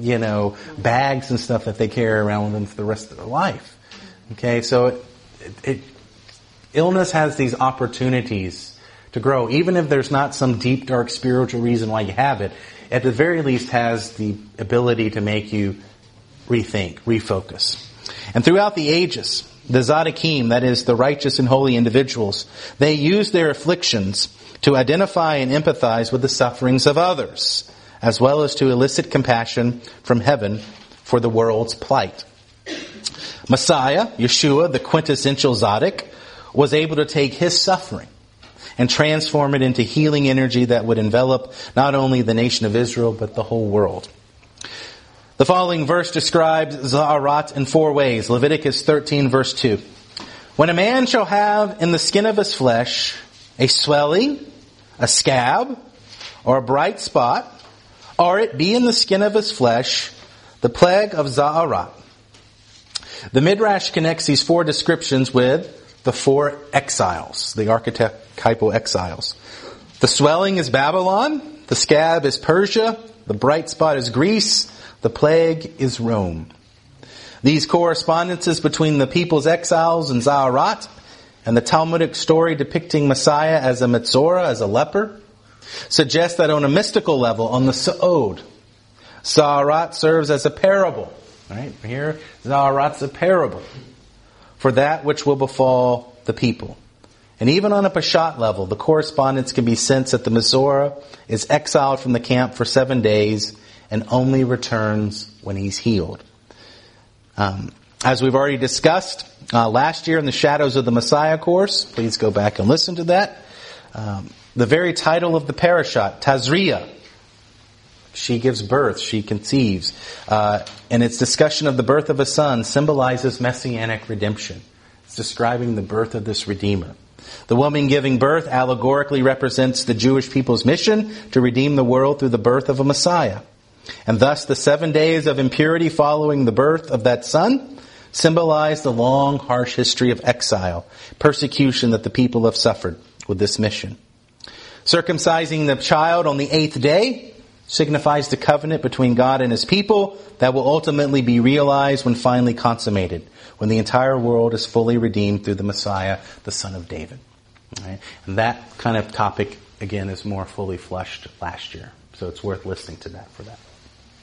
bags and stuff that they carry around with them for the rest of their life. Okay, so illness has these opportunities to grow. Even if there's not some deep, dark spiritual reason why you have it, at the very least has the ability to make you rethink, refocus. And throughout the ages, the Tzaddikim, that is, the righteous and holy individuals, they use their afflictions to identify and empathize with the sufferings of others, as well as to elicit compassion from heaven for the world's plight. Messiah, Yeshua, the quintessential Tzaddik, was able to take his suffering and transform it into healing energy that would envelop not only the nation of Israel, but the whole world. The following verse describes Za'arat in 4 ways. Leviticus 13, verse 2. When a man shall have in the skin of his flesh a swelling, a scab, or a bright spot, or it be in the skin of his flesh, the plague of Za'arat. The Midrash connects these 4 descriptions with the 4 exiles, the archetypal exiles. The swelling is Babylon, the scab is Persia, the bright spot is Greece, the plague is Rome. These correspondences between the people's exiles and Za'arat, and the Talmudic story depicting Messiah as a Metzora, as a leper, suggest that on a mystical level, on the Sa'od, Za'arat serves as a parable. Right? Here, Za'arat's a parable for that which will befall the people. And even on a Peshat level, the correspondence can be sensed that the Mesorah is exiled from the camp for 7 days and only returns when he's healed. As we've already discussed last year in the Shadows of the Messiah course, please go back and listen to that. The very title of the parashat, Tazria, she gives birth, she conceives, and its discussion of the birth of a son symbolizes messianic redemption. It's describing the birth of this Redeemer. The woman giving birth allegorically represents the Jewish people's mission to redeem the world through the birth of a Messiah. And thus the 7 days of impurity following the birth of that son symbolize the long, harsh history of exile, persecution that the people have suffered with this mission. Circumcising the child on the 8th day signifies the covenant between God and His people that will ultimately be realized when finally consummated, when the entire world is fully redeemed through the Messiah, the Son of David. Right? And that kind of topic, again, is more fully fleshed last year. So it's worth listening to that for that.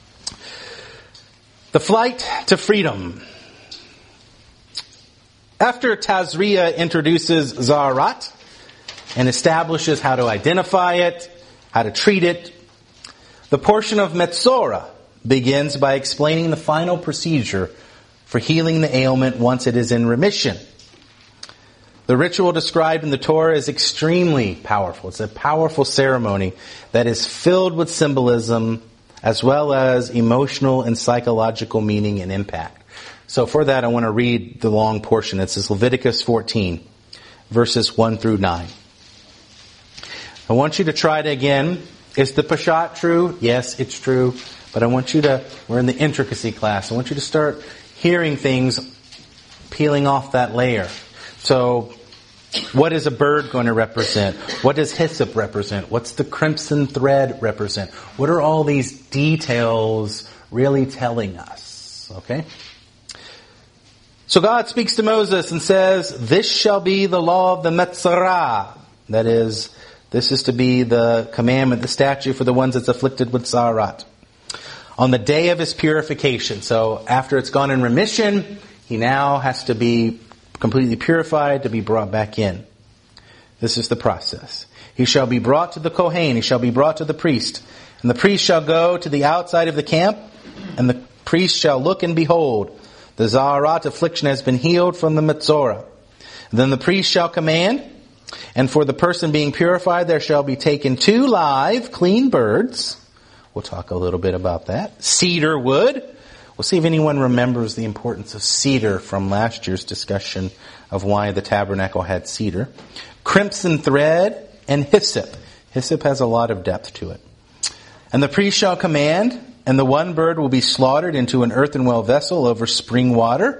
The flight to freedom. After Tazria introduces Zaharat and establishes how to identify it, how to treat it, the portion of Metzorah begins by explaining the final procedure for healing the ailment once it is in remission. The ritual described in the Torah is extremely powerful. It's a powerful ceremony that is filled with symbolism as well as emotional and psychological meaning and impact. So for that, I want to read the long portion. It says Leviticus 14, verses 1 through 9. I want you to try it again. Is the Peshat true? Yes, it's true. But I want you to, we're in the intricacy class, I want you to start hearing things peeling off that layer. So, what is a bird going to represent? What does hyssop represent? What's the crimson thread represent? What are all these details really telling us? Okay? So God speaks to Moses and says, "This shall be the law of the Metzorah." That is, this is to be the commandment, the statute for the ones that's afflicted with Zaharat. On the day of his purification. So after it's gone in remission, he now has to be completely purified to be brought back in. This is the process. He shall be brought to the Kohen, he shall be brought to the priest. And the priest shall go to the outside of the camp, and the priest shall look and behold, the Zaharat affliction has been healed from the Metzorah. Then the priest shall command, and for the person being purified there shall be taken 2 live, clean birds. We'll talk a little bit about that. Cedar wood. We'll see if anyone remembers the importance of cedar from last year's discussion of why the tabernacle had cedar. Crimson thread and hyssop. Hyssop has a lot of depth to it. And the priest shall command, and the one bird will be slaughtered into an earthenwell vessel over spring water.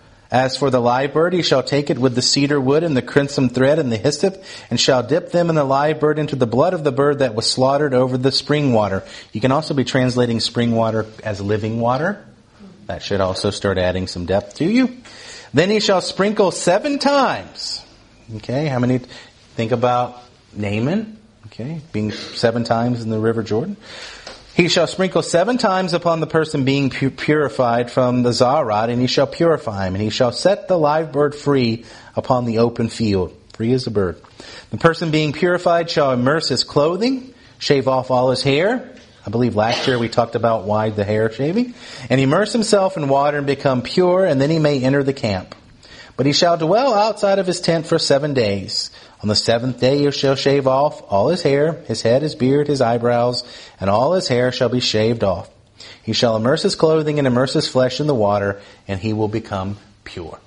As for the live bird, he shall take it with the cedar wood and the crimson thread and the hyssop, and shall dip them and the live bird into the blood of the bird that was slaughtered over the spring water. You can also be translating spring water as living water. That should also start adding some depth to you. Then he shall sprinkle 7 times. Okay, how many? Think about Naaman. Okay, being 7 times in the River Jordan. He shall sprinkle 7 times upon the person being purified from the Zaharat, and he shall purify him. And he shall set the live bird free upon the open field. Free as a bird. The person being purified shall immerse his clothing, shave off all his hair. I believe last year we talked about why the hair shaving. And immerse himself in water and become pure, and then he may enter the camp. But he shall dwell outside of his tent for 7 days. On the 7th day he shall shave off all his hair, his head, his beard, his eyebrows, and all his hair shall be shaved off. He shall immerse his clothing and immerse his flesh in the water, and he will become pure.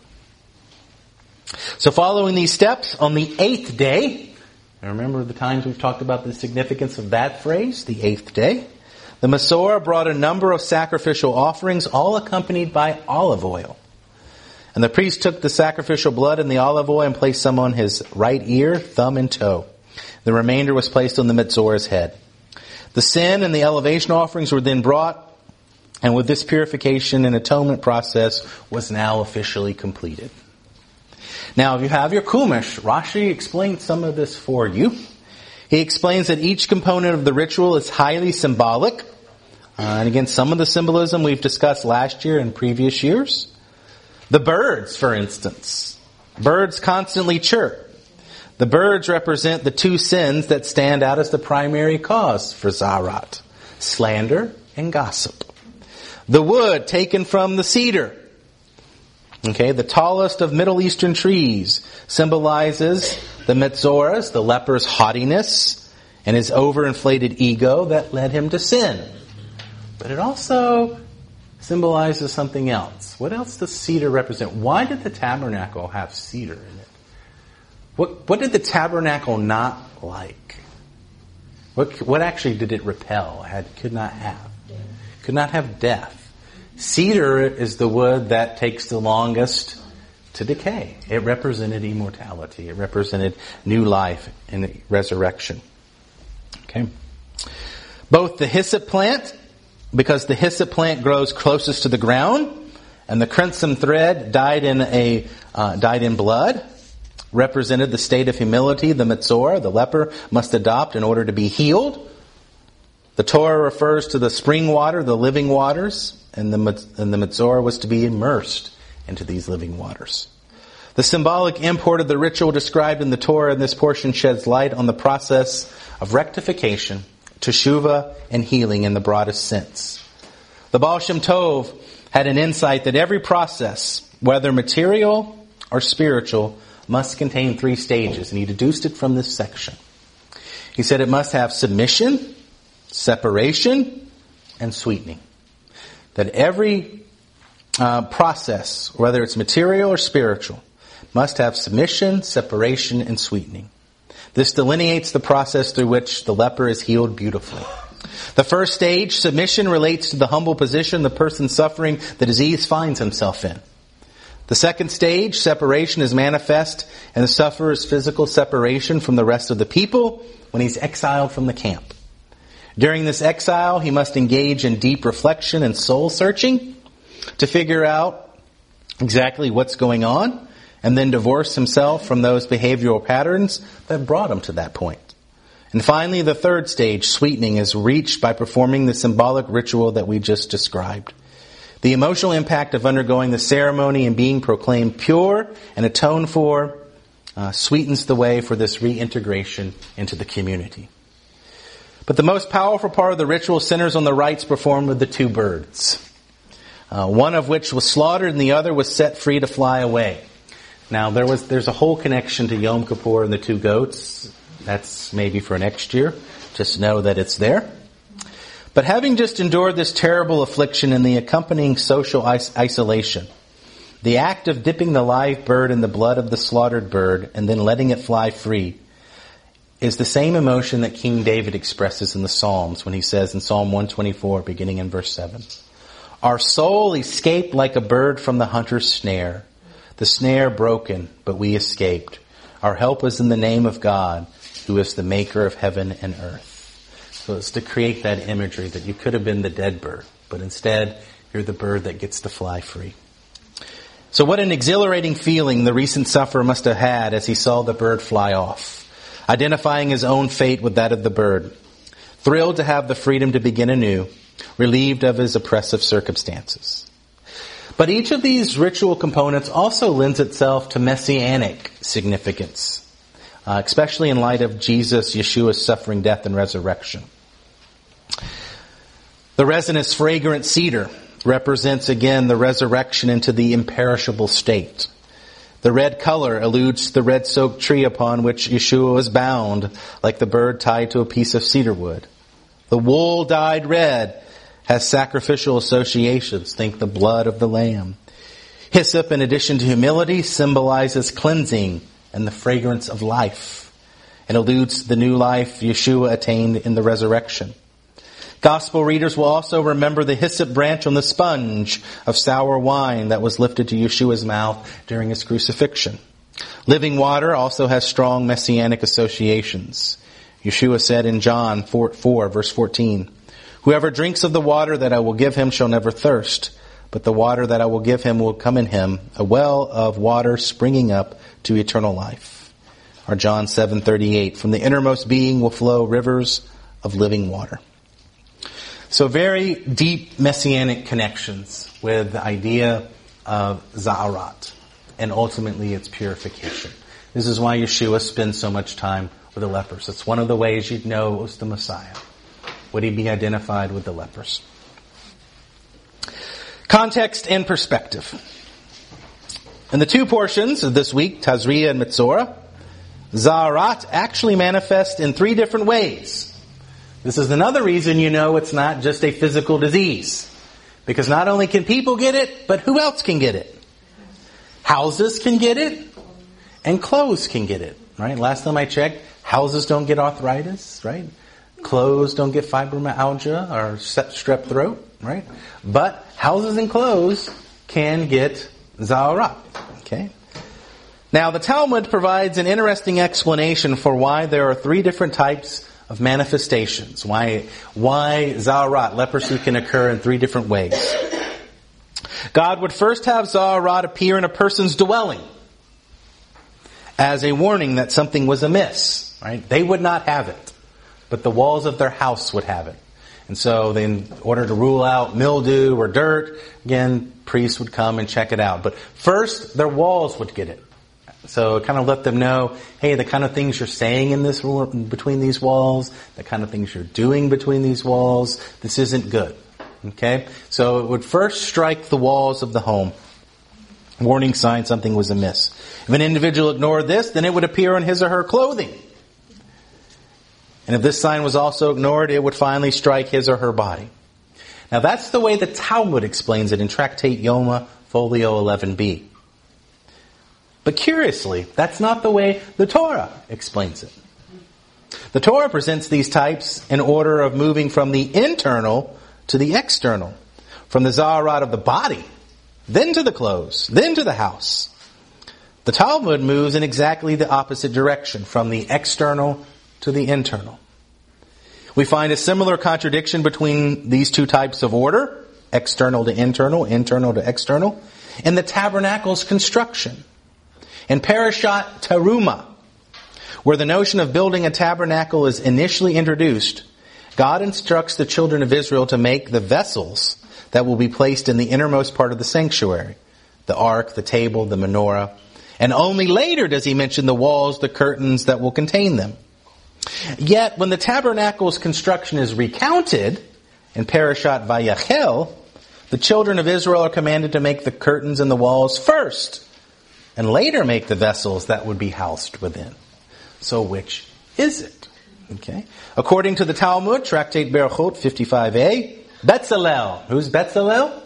So following these steps, on the 8th day, and remember the times we've talked about the significance of that phrase, the 8th day, the Mesorah brought a number of sacrificial offerings, all accompanied by olive oil. And the priest took the sacrificial blood and the olive oil and placed some on his right ear, thumb, and toe. The remainder was placed on the Metzorah's head. The sin and the elevation offerings were then brought, and with this purification and atonement process was now officially completed. Now, if you have your Chumash, Rashi explained some of this for you. He explains that each component of the ritual is highly symbolic. And again, some of the symbolism we've discussed last year and previous years. The birds, for instance. Birds constantly chirp. The birds represent the two sins that stand out as the primary cause for Za'arat: slander and gossip. The wood taken from the cedar, the tallest of Middle Eastern trees, symbolizes the Metzoras, the leper's haughtiness, and his overinflated ego that led him to sin. But it also symbolizes something else. What else does cedar represent? Why did the tabernacle have cedar in it? What did the tabernacle not like? What actually did it repel? Could not have? Could not have death. Cedar is the wood that takes the longest to decay. It represented immortality. It represented new life and resurrection. Okay. Both the hyssop plant, because the hyssop plant grows closest to the ground, and the crimson thread dyed in blood, represented the state of humility the Metzora, the leper, must adopt in order to be healed. The Torah refers to the spring water, the living waters, and the Metzora was to be immersed into these living waters. The symbolic import of the ritual described in the Torah in this portion sheds light on the process of rectification, teshuvah, and healing in the broadest sense. The Baal Shem Tov had an insight that every process, whether material or spiritual, must contain 3 stages, and he deduced it from this section. He said it must have submission, separation, and sweetening. That every process, whether it's material or spiritual, must have submission, separation, and sweetening. This delineates the process through which the leper is healed beautifully. The first stage, submission, relates to the humble position the person suffering the disease finds himself in. The second stage, separation, is manifest in the sufferer's physical separation from the rest of the people when he's exiled from the camp. During this exile, he must engage in deep reflection and soul searching to figure out exactly what's going on, and then divorce himself from those behavioral patterns that brought him to that point. And finally, the third stage, sweetening, is reached by performing the symbolic ritual that we just described. The emotional impact of undergoing the ceremony and being proclaimed pure and atoned for sweetens the way for this reintegration into the community. But the most powerful part of the ritual centers on the rites performed with the 2 birds. One of which was slaughtered and the other was set free to fly away. Now, there's a whole connection to Yom Kippur and the 2 goats. That's maybe for next year. Just know that it's there. But having just endured this terrible affliction and the accompanying social isolation, the act of dipping the live bird in the blood of the slaughtered bird and then letting it fly free is the same emotion that King David expresses in the Psalms when he says in Psalm 124, beginning in verse 7, "Our soul escaped like a bird from the hunter's snare. The snare broken, but we escaped. Our help is in the name of God, who is the maker of heaven and earth." So it's to create that imagery that you could have been the dead bird, but instead you're the bird that gets to fly free. So what an exhilarating feeling the recent sufferer must have had as he saw the bird fly off, identifying his own fate with that of the bird, thrilled to have the freedom to begin anew, relieved of his oppressive circumstances. But each of these ritual components also lends itself to messianic significance, especially in light of Jesus, Yeshua's suffering, death, and resurrection. The resinous, fragrant cedar represents again the resurrection into the imperishable state. The red color alludes to the red-soaked tree upon which Yeshua was bound, like the bird tied to a piece of cedar wood. The wool dyed red has sacrificial associations. Think the blood of the lamb. Hyssop, in addition to humility, symbolizes cleansing and the fragrance of life, and alludes to the new life Yeshua attained in the resurrection. Gospel readers will also remember the hyssop branch on the sponge of sour wine that was lifted to Yeshua's mouth during his crucifixion. Living water also has strong messianic associations. Yeshua said in John 4, verse 14, "Whoever drinks of the water that I will give him shall never thirst, but the water that I will give him will come in him, a well of water springing up to eternal life." Or John 7:38, "From the innermost being will flow rivers of living water." So very deep messianic connections with the idea of Za'arat and ultimately its purification. This is why Yeshua spends so much time with the lepers. It's one of the ways you'd know it was the Messiah. Would he be identified with the lepers? Context and perspective. In the two portions of this week, Tazria and Metzorah, Zaharat actually manifest in three different ways. This is another reason you know it's not just a physical disease. Because not only can people get it, but who else can get it? Houses can get it, and clothes can get it. Right? Last time I checked, houses don't get arthritis, right? Clothes don't get fibromyalgia or strep throat, right? But houses and clothes can get Zaharat. Okay? Now, the Talmud provides an interesting explanation for why there are three different types of manifestations. Why Zaharat, leprosy, can occur in three different ways. God would first have Zaharat appear in a person's dwelling as a warning that something was amiss. Right? They would not have it, but the walls of their house would have it. And so in order to rule out mildew or dirt, again, priests would come and check it out. But first, their walls would get it. So it kind of let them know, hey, the kind of things you're saying in this between these walls, the kind of things you're doing between these walls, this isn't good. Okay? So it would first strike the walls of the home. Warning sign something was amiss. If an individual ignored this, then it would appear on his or her clothing. And if this sign was also ignored, it would finally strike his or her body. Now that's the way the Talmud explains it in Tractate Yoma, Folio 11b. But curiously, that's not the way the Torah explains it. The Torah presents these types in order of moving from the internal to the external. From the Zaharat of the body, then to the clothes, then to the house. The Talmud moves in exactly the opposite direction, from the external to the internal. We find a similar contradiction between these two types of order, external to internal, internal to external, in the tabernacle's construction. In Parashat Teruma, where the notion of building a tabernacle is initially introduced, God instructs the children of Israel to make the vessels that will be placed in the innermost part of the sanctuary, the ark, the table, the menorah, and only later does he mention the walls, the curtains that will contain them. Yet, when the tabernacle's construction is recounted in Parashat Vayachel, the children of Israel are commanded to make the curtains and the walls first, and later make the vessels that would be housed within. So which is it? Okay. According to the Talmud, Tractate Berachot 55a, Betzalel. Who's Betzalel?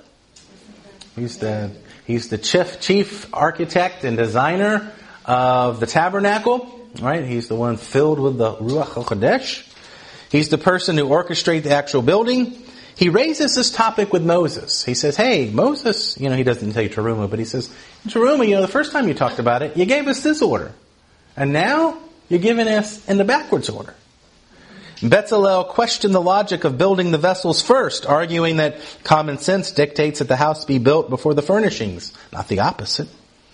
He's the chief architect and designer of the tabernacle. Right? He's the one filled with the Ruach HaKodesh. He's the person who orchestrates the actual building. He raises this topic with Moses. He says, hey, Moses, he doesn't say Teruma, but he says, Teruma, the first time you talked about it, you gave us this order. And now you're giving us in the backwards order. Betzalel questioned the logic of building the vessels first, arguing that common sense dictates that the house be built before the furnishings, not the opposite.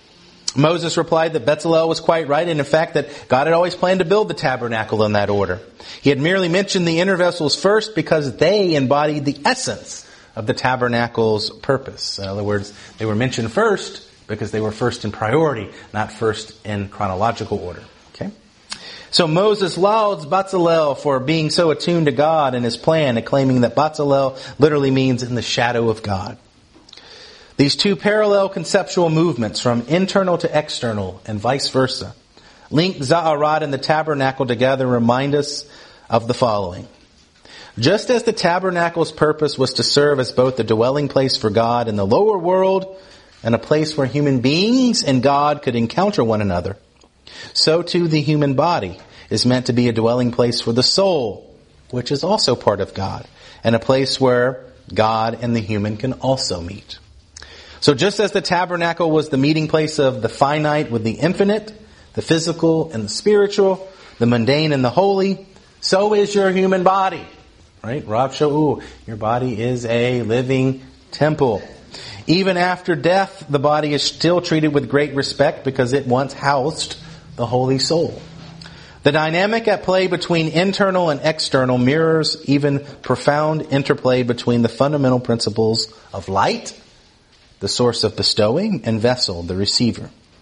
Moses replied that Betzalel was quite right, and in fact that God had always planned to build the tabernacle in that order. He had merely mentioned the inner vessels first because they embodied the essence of the tabernacle's purpose. In other words, they were mentioned first because they were first in priority, not first in chronological order. Okay? So Moses lauds Betzalel for being so attuned to God and his plan, and claiming that Betzalel literally means in the shadow of God. These two parallel conceptual movements, from internal to external and vice versa, link Zaharat and the tabernacle together and remind us of the following. Just as the tabernacle's purpose was to serve as both a dwelling place for God in the lower world and a place where human beings and God could encounter one another, so too the human body is meant to be a dwelling place for the soul, which is also part of God, and a place where God and the human can also meet. So just as the tabernacle was the meeting place of the finite with the infinite, the physical and the spiritual, the mundane and the holy, so is your human body. Right? Rav Shaul, your body is a living temple. Even after death, the body is still treated with great respect because it once housed the holy soul. The dynamic at play between internal and external mirrors even profound interplay between the fundamental principles of light, the source of bestowing, and vessel, the receiver.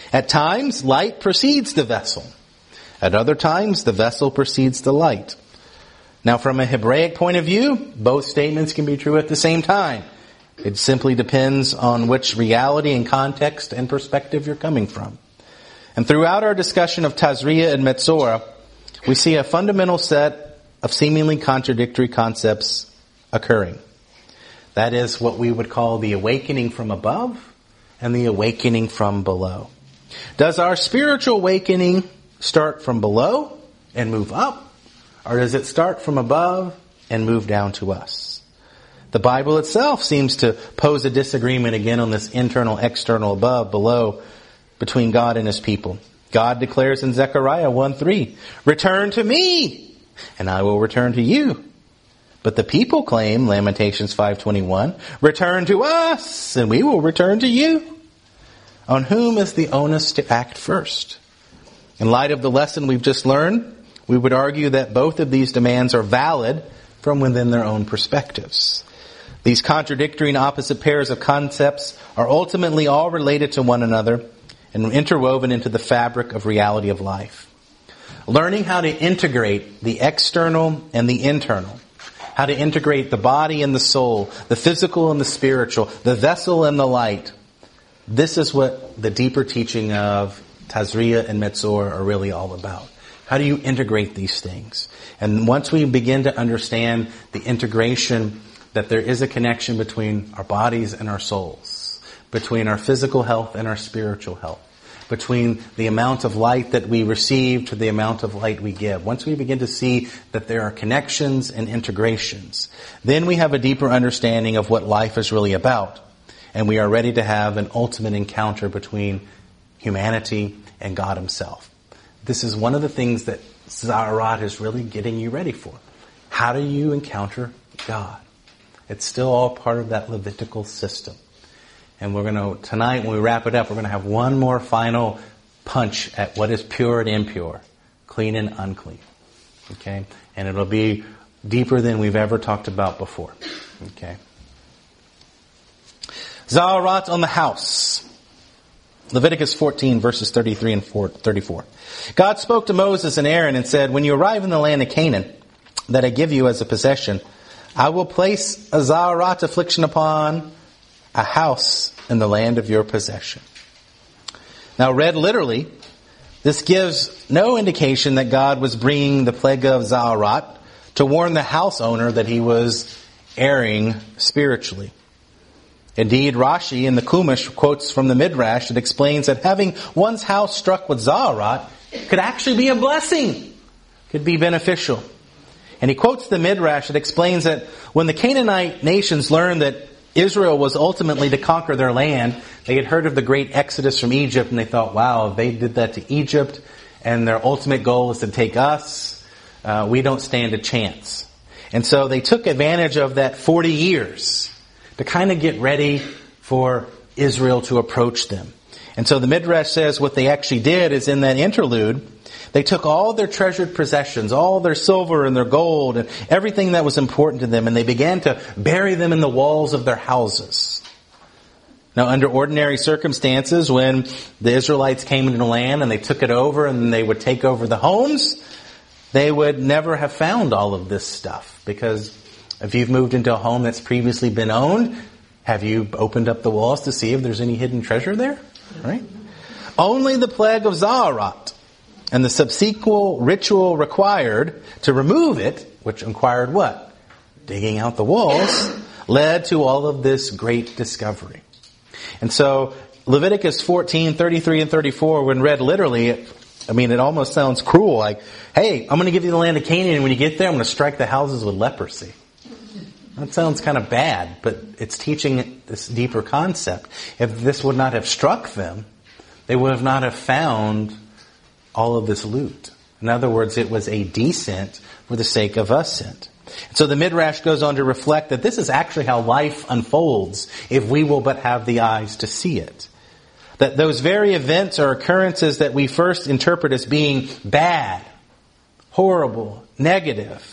At times, light precedes the vessel. At other times, the vessel precedes the light. Now, from a Hebraic point of view, both statements can be true at the same time. It simply depends on which reality and context and perspective you're coming from. And throughout our discussion of Tazria and Metzora, we see a fundamental set of seemingly contradictory concepts occurring. That is what we would call the awakening from above and the awakening from below. Does our spiritual awakening start from below and move up? Or does it start from above and move down to us? The Bible itself seems to pose a disagreement again on this internal, external, above, below, between God and His people. God declares in Zechariah 1:3, "Return to me, and I will return to you." But the people claim, Lamentations 5:21, "Return to us, and we will return to you." On whom is the onus to act first? In light of the lesson we've just learned, we would argue that both of these demands are valid from within their own perspectives. These contradictory and opposite pairs of concepts are ultimately all related to one another and interwoven into the fabric of reality of life. Learning how to integrate the external and the internal, how to integrate the body and the soul, the physical and the spiritual, the vessel and the light, this is what the deeper teaching of Tazria and Metzora are really all about. How do you integrate these things? And once we begin to understand the integration, that there is a connection between our bodies and our souls, between our physical health and our spiritual health, between the amount of light that we receive to the amount of light we give. Once we begin to see that there are connections and integrations, then we have a deeper understanding of what life is really about. And we are ready to have an ultimate encounter between humanity and God Himself. This is one of the things that Zaharat is really getting you ready for. How do you encounter God? It's still all part of that Levitical system. And tonight when we wrap it up, we're going to have one more final punch at what is pure and impure, clean and unclean. Okay? And it'll be deeper than we've ever talked about before. Okay? Zaharat on the house. Leviticus 14 verses 33 and 34. God spoke to Moses and Aaron and said, "When you arrive in the land of Canaan that I give you as a possession, I will place a Zaharat affliction upon a house in the land of your possession." Now read literally, this gives no indication that God was bringing the plague of Zaharat to warn the house owner that he was erring spiritually. Indeed, Rashi in the Chumash quotes from the Midrash that explains that having one's house struck with Zaharat could actually be a blessing, could be beneficial. And he quotes the Midrash that explains that when the Canaanite nations learned that Israel was ultimately to conquer their land, they had heard of the great exodus from Egypt, and they thought, wow, if they did that to Egypt, and their ultimate goal is to take us, we don't stand a chance. And so they took advantage of that 40 years to kind of get ready for Israel to approach them. And so the Midrash says what they actually did is in that interlude, they took all their treasured possessions, all their silver and their gold and everything that was important to them, and they began to bury them in the walls of their houses. Now, under ordinary circumstances, when the Israelites came into the land and they took it over and they would take over the homes, they would never have found all of this stuff. Because if you've moved into a home that's previously been owned, have you opened up the walls to see if there's any hidden treasure there? Right? Only the plague of Zaharat and the subsequent ritual required to remove it, which required what? Digging out the walls, led to all of this great discovery. And so Leviticus 14, 33 and 34, when read literally, it almost sounds cruel. Like, hey, I'm going to give you the land of Canaan, and when you get there, I'm going to strike the houses with leprosy. That sounds kind of bad, but it's teaching this deeper concept. If this would not have struck them, they would have not have found all of this loot. In other words, it was a descent for the sake of ascent. So the Midrash goes on to reflect that this is actually how life unfolds if we will but have the eyes to see it. That those very events or occurrences that we first interpret as being bad, horrible, negative,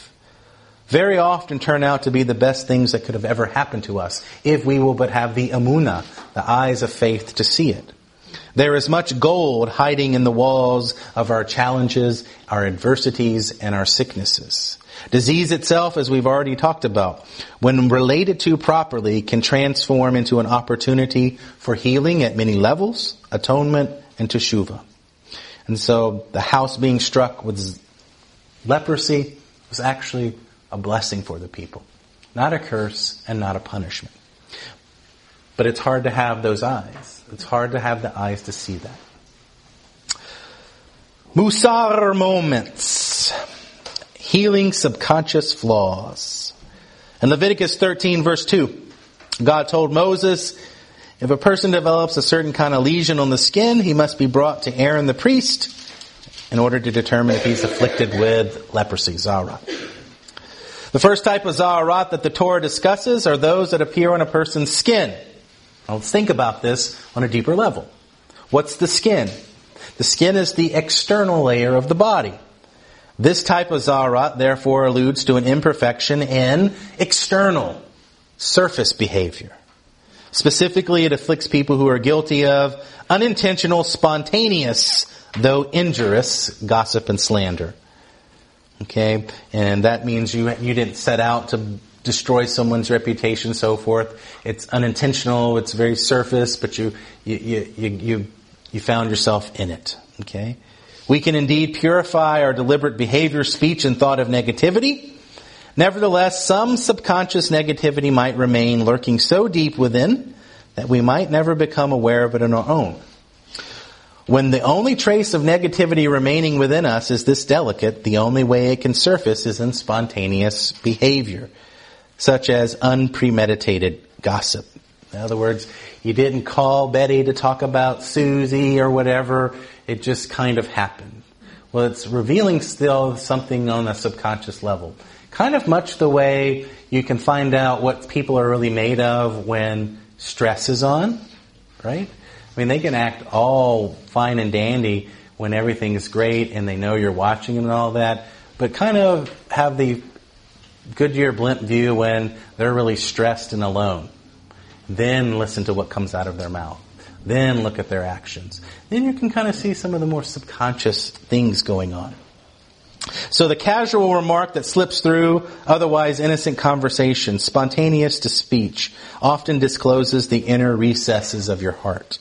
very often turn out to be the best things that could have ever happened to us if we will but have the emunah, the eyes of faith to see it. There is much gold hiding in the walls of our challenges, our adversities, and our sicknesses. Disease itself, as we've already talked about, when related to properly, can transform into an opportunity for healing at many levels, atonement, and teshuvah. And so the house being struck with leprosy was actually a blessing for the people. Not a curse and not a punishment. But it's hard to have those eyes. It's hard to have the eyes to see that. Musar moments. Healing subconscious flaws. In Leviticus 13 verse 2, God told Moses, if a person develops a certain kind of lesion on the skin, he must be brought to Aaron the priest in order to determine if he's afflicted with leprosy, zarat. The first type of zarat that the Torah discusses are those that appear on a person's skin. Now let's think about this on a deeper level. What's the skin? The skin is the external layer of the body. This type of zarat therefore alludes to an imperfection in external surface behavior. Specifically, it afflicts people who are guilty of unintentional, spontaneous, though injurious, gossip and slander. Okay? And that means you didn't set out to destroy someone's reputation, so forth. It's unintentional, it's very surface, but you found yourself in it. Okay? We can indeed purify our deliberate behavior, speech, and thought of negativity. Nevertheless, some subconscious negativity might remain lurking so deep within that we might never become aware of it on our own. When the only trace of negativity remaining within us is this delicate, the only way it can surface is in spontaneous behavior, such as unpremeditated gossip. In other words, you didn't call Betty to talk about Susie or whatever. It just kind of happened. Well, it's revealing still something on a subconscious level. Kind of much the way you can find out what people are really made of when stress is on, right? I mean, they can act all fine and dandy when everything is great and they know you're watching and all that, but kind of have the Goodyear blimp view when they're really stressed and alone. Then listen to what comes out of their mouth. Then look at their actions. Then you can kind of see some of the more subconscious things going on. So the casual remark that slips through otherwise innocent conversation, spontaneous to speech, often discloses the inner recesses of your heart.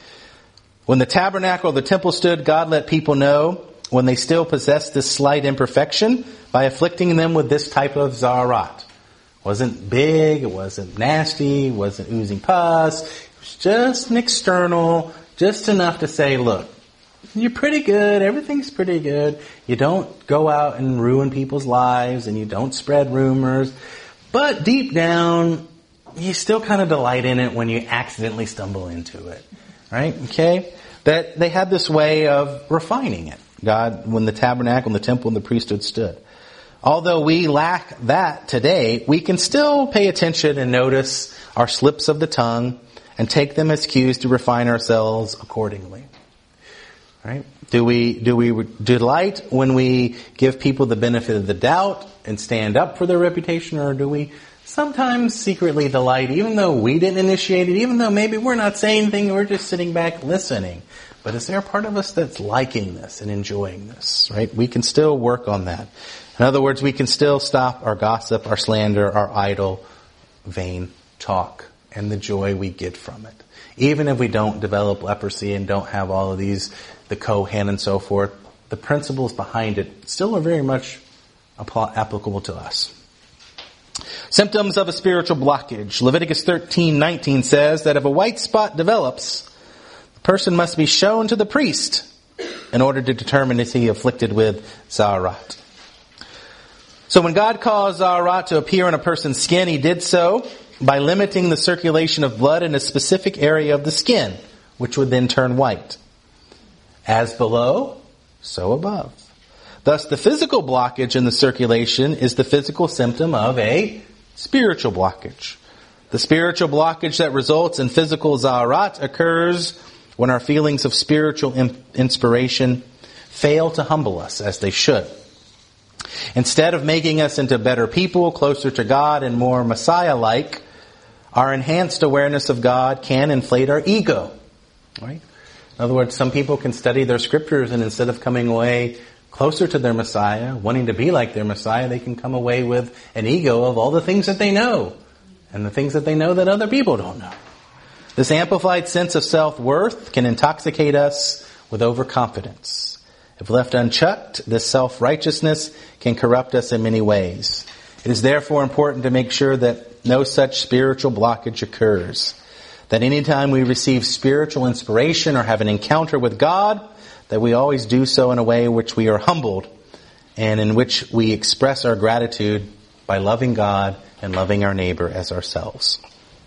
When the tabernacle or the temple stood, God let people know when they still possessed this slight imperfection by afflicting them with this type of zarat. It wasn't big, it wasn't nasty, it wasn't oozing pus. It was just an external, just enough to say, look, you're pretty good, everything's pretty good. You don't go out and ruin people's lives and you don't spread rumors. But deep down, you still kind of delight in it when you accidentally stumble into it. Right? Okay? That they had this way of refining it. God, when the tabernacle and the temple and the priesthood stood. Although we lack that today, we can still pay attention and notice our slips of the tongue and take them as cues to refine ourselves accordingly. Right? Do we delight when we give people the benefit of the doubt and stand up for their reputation, or do we sometimes secretly delight, even though we didn't initiate it, even though maybe we're not saying anything, we're just sitting back listening? But is there a part of us that's liking this and enjoying this? Right? We can still work on that. In other words, we can still stop our gossip, our slander, our idle, vain talk, and the joy we get from it. Even if we don't develop leprosy and don't have all of these, the Kohen and so forth, the principles behind it still are very much applicable to us. Symptoms of a spiritual blockage. Leviticus 13:19 says that if a white spot develops, the person must be shown to the priest in order to determine if he is afflicted with zarat. So when God caused zarat to appear on a person's skin, he did so by limiting the circulation of blood in a specific area of the skin, which would then turn white. As below, so above. Thus, the physical blockage in the circulation is the physical symptom of a spiritual blockage. The spiritual blockage that results in physical zarat occurs when our feelings of spiritual inspiration fail to humble us as they should. Instead of making us into better people, closer to God and more Messiah-like, our enhanced awareness of God can inflate our ego. Right? In other words, some people can study their scriptures and instead of coming away closer to their Messiah, wanting to be like their Messiah, they can come away with an ego of all the things that they know and the things that they know that other people don't know. This amplified sense of self-worth can intoxicate us with overconfidence. If left unchecked, this self-righteousness can corrupt us in many ways. It is therefore important to make sure that no such spiritual blockage occurs. That anytime we receive spiritual inspiration or have an encounter with God, that we always do so in a way in which we are humbled and in which we express our gratitude by loving God and loving our neighbor as ourselves.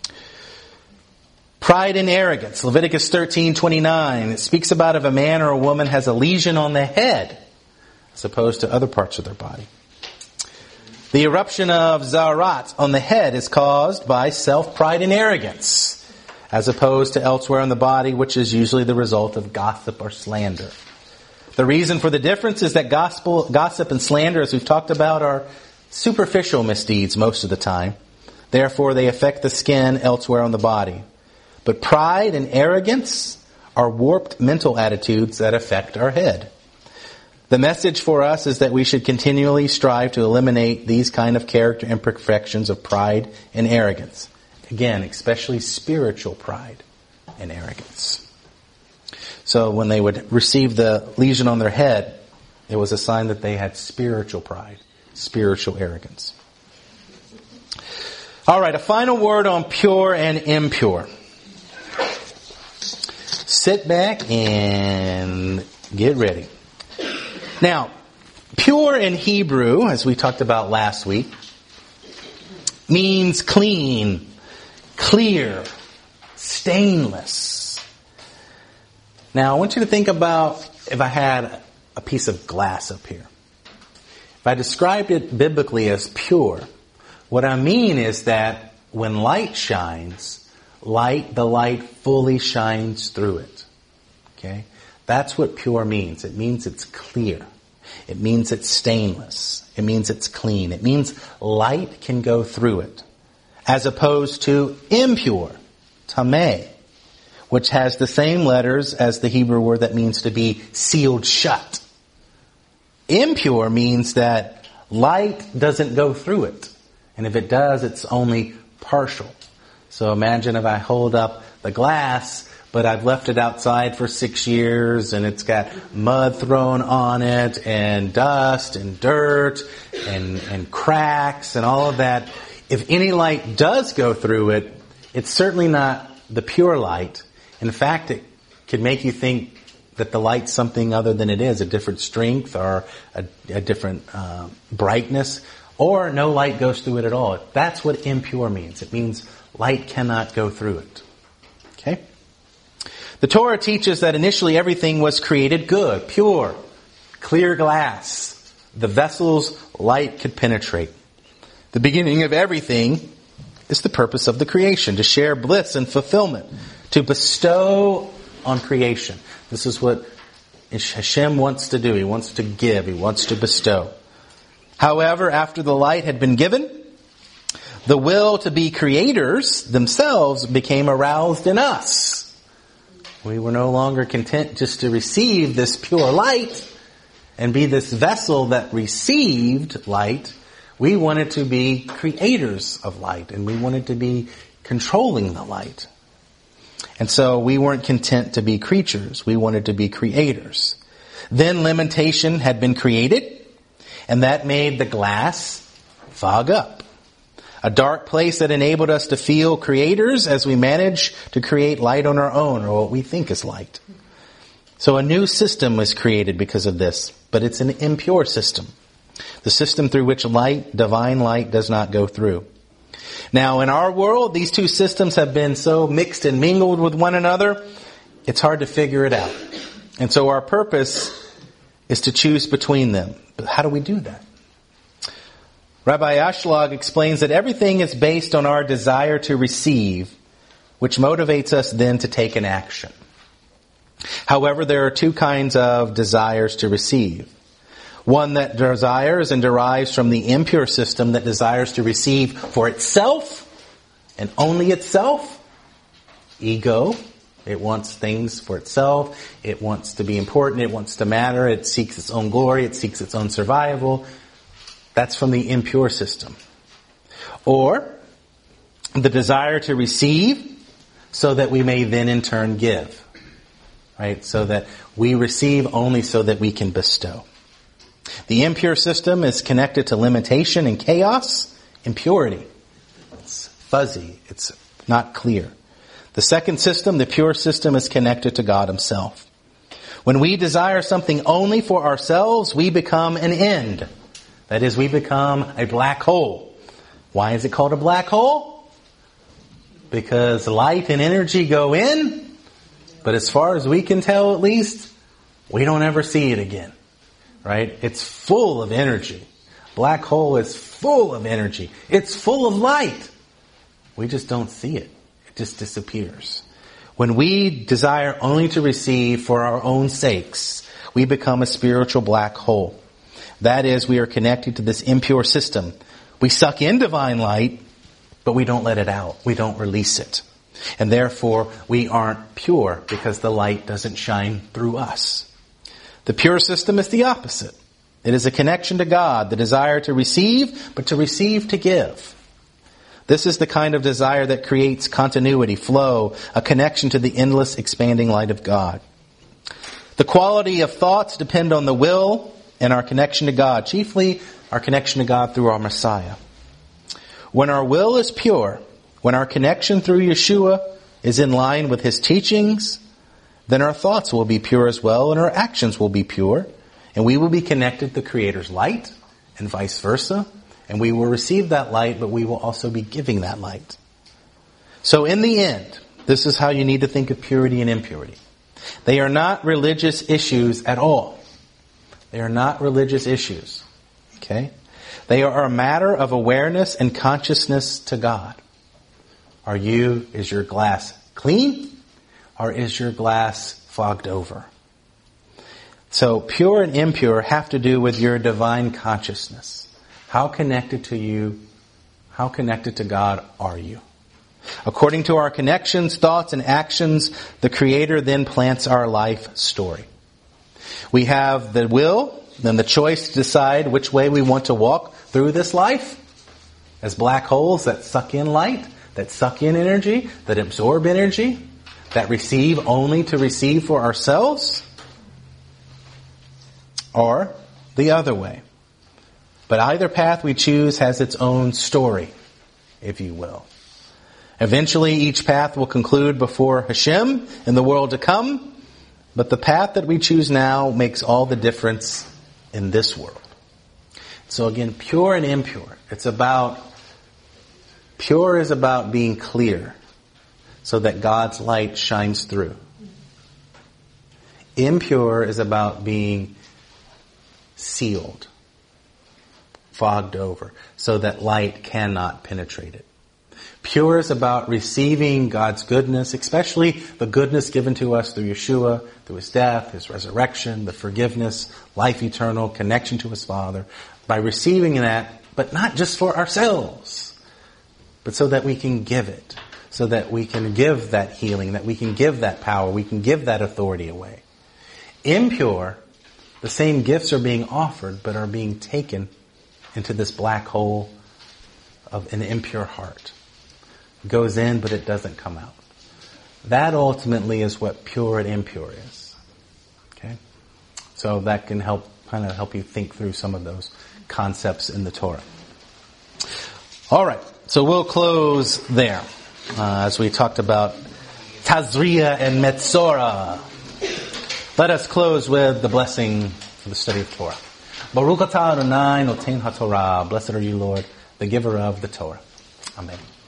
Pride and arrogance. Leviticus 13:29. It speaks about if a man or a woman has a lesion on the head as opposed to other parts of their body. The eruption of zarat on the head is caused by self-pride and arrogance, as opposed to elsewhere in the body, which is usually the result of gossip or slander. The reason for the difference is that gossip and slander, as we've talked about, are superficial misdeeds most of the time. Therefore, they affect the skin elsewhere on the body. But pride and arrogance are warped mental attitudes that affect our head. The message for us is that we should continually strive to eliminate these kind of character imperfections of pride and arrogance. Again, especially spiritual pride and arrogance. So when they would receive the lesion on their head, it was a sign that they had spiritual pride, spiritual arrogance. All right, a final word on pure and impure. Sit back and get ready. Now, pure in Hebrew, as we talked about last week, means clean, clear, stainless. Now, I want you to think about if I had a piece of glass up here. If I described it biblically as pure, what I mean is that when light shines, the light fully shines through it. Okay? That's what pure means. It means it's clear. It means it's stainless. It means it's clean. It means light can go through it. As opposed to impure, tameh, which has the same letters as the Hebrew word that means to be sealed shut. Impure means that light doesn't go through it. And if it does, it's only partial. So imagine if I hold up the glass, but I've left it outside for 6 years and it's got mud thrown on it and dust and dirt and cracks and all of that. If any light does go through it, it's certainly not the pure light. In fact, it could make you think that the light's something other than it is, a different strength or a different brightness, or no light goes through it at all. That's what impure means. It means light cannot go through it. Okay? The Torah teaches that initially everything was created good, pure, clear glass. The vessel's light could penetrate. The beginning of everything is the purpose of the creation, to share bliss and fulfillment, to bestow on creation. This is what Hashem wants to do. He wants to give. He wants to bestow. However, after the light had been given, the will to be creators themselves became aroused in us. We were no longer content just to receive this pure light and be this vessel that received light. We wanted to be creators of light, and we wanted to be controlling the light. And so we weren't content to be creatures. We wanted to be creators. Then limitation had been created, and that made the glass fog up. A dark place that enabled us to feel creators as we manage to create light on our own, or what we think is light. So a new system was created because of this, but it's an impure system. The system through which light, divine light, does not go through. Now, in our world, these two systems have been so mixed and mingled with one another, it's hard to figure it out. And so our purpose is to choose between them. But how do we do that? Rabbi Ashlag explains that everything is based on our desire to receive, which motivates us then to take an action. However, there are two kinds of desires to receive. One that desires and derives from the impure system that desires to receive for itself and only itself, ego It wants things for itself. It wants to be important. It wants to matter. It seeks its own glory. It seeks its own survival. That's from the impure system. Or the desire to receive so that we may then in turn give. Right? So that we receive only so that we can bestow. The impure system is connected to limitation and chaos, impurity. It's fuzzy. It's not clear. The second system, the pure system, is connected to God Himself. When we desire something only for ourselves, we become an end. That is, we become a black hole. Why is it called a black hole? Because light and energy go in, but as far as we can tell at least, we don't ever see it again. Right? It's full of energy. Black hole is full of energy. It's full of light. We just don't see it. It just disappears. When we desire only to receive for our own sakes, we become a spiritual black hole. That is, we are connected to this impure system. We suck in divine light, but we don't let it out. We don't release it. And therefore, we aren't pure because the light doesn't shine through us. The pure system is the opposite. It is a connection to God, the desire to receive, but to receive to give. This is the kind of desire that creates continuity, flow, a connection to the endless expanding light of God. The quality of thoughts depend on the will and our connection to God, chiefly our connection to God through our Messiah. When our will is pure, when our connection through Yeshua is in line with His teachings, then our thoughts will be pure as well, and our actions will be pure, and we will be connected to the Creator's light, and vice versa, and we will receive that light, but we will also be giving that light. So in the end, this is how you need to think of purity and impurity. They are not religious issues at all. They are not religious issues. Okay? They are a matter of awareness and consciousness to God. Is your glass clean? Or is your glass fogged over? So pure and impure have to do with your divine consciousness. How connected to God are you? According to our connections, thoughts, and actions, the Creator then plants our life story. We have the will, then the choice to decide which way we want to walk through this life as black holes that suck in light, that suck in energy, that absorb energy, that receive only to receive for ourselves, or the other way. But either path we choose has its own story, if you will. Eventually each path will conclude before Hashem in the world to come, but the path that we choose now makes all the difference in this world. So again, pure and impure. Pure is about being clear, so that God's light shines through. Impure is about being sealed, fogged over, so that light cannot penetrate it. Pure is about receiving God's goodness, especially the goodness given to us through Yeshua, through His death, His resurrection, the forgiveness, life eternal, connection to His Father. By receiving that, but not just for ourselves, but so that we can give it. So that we can give that healing, that we can give that power, we can give that authority away. Impure, the same gifts are being offered, but are being taken into this black hole of an impure heart. It goes in, but it doesn't come out. That ultimately is what pure and impure is. Okay? So that can help you think through some of those concepts in the Torah. All right, so we'll close there. As we talked about Tazria and Metzora. Let us close with the blessing for the study of Torah. Baruch atah Adonai noten haTorah. Blessed are you, Lord, the giver of the Torah. Amen.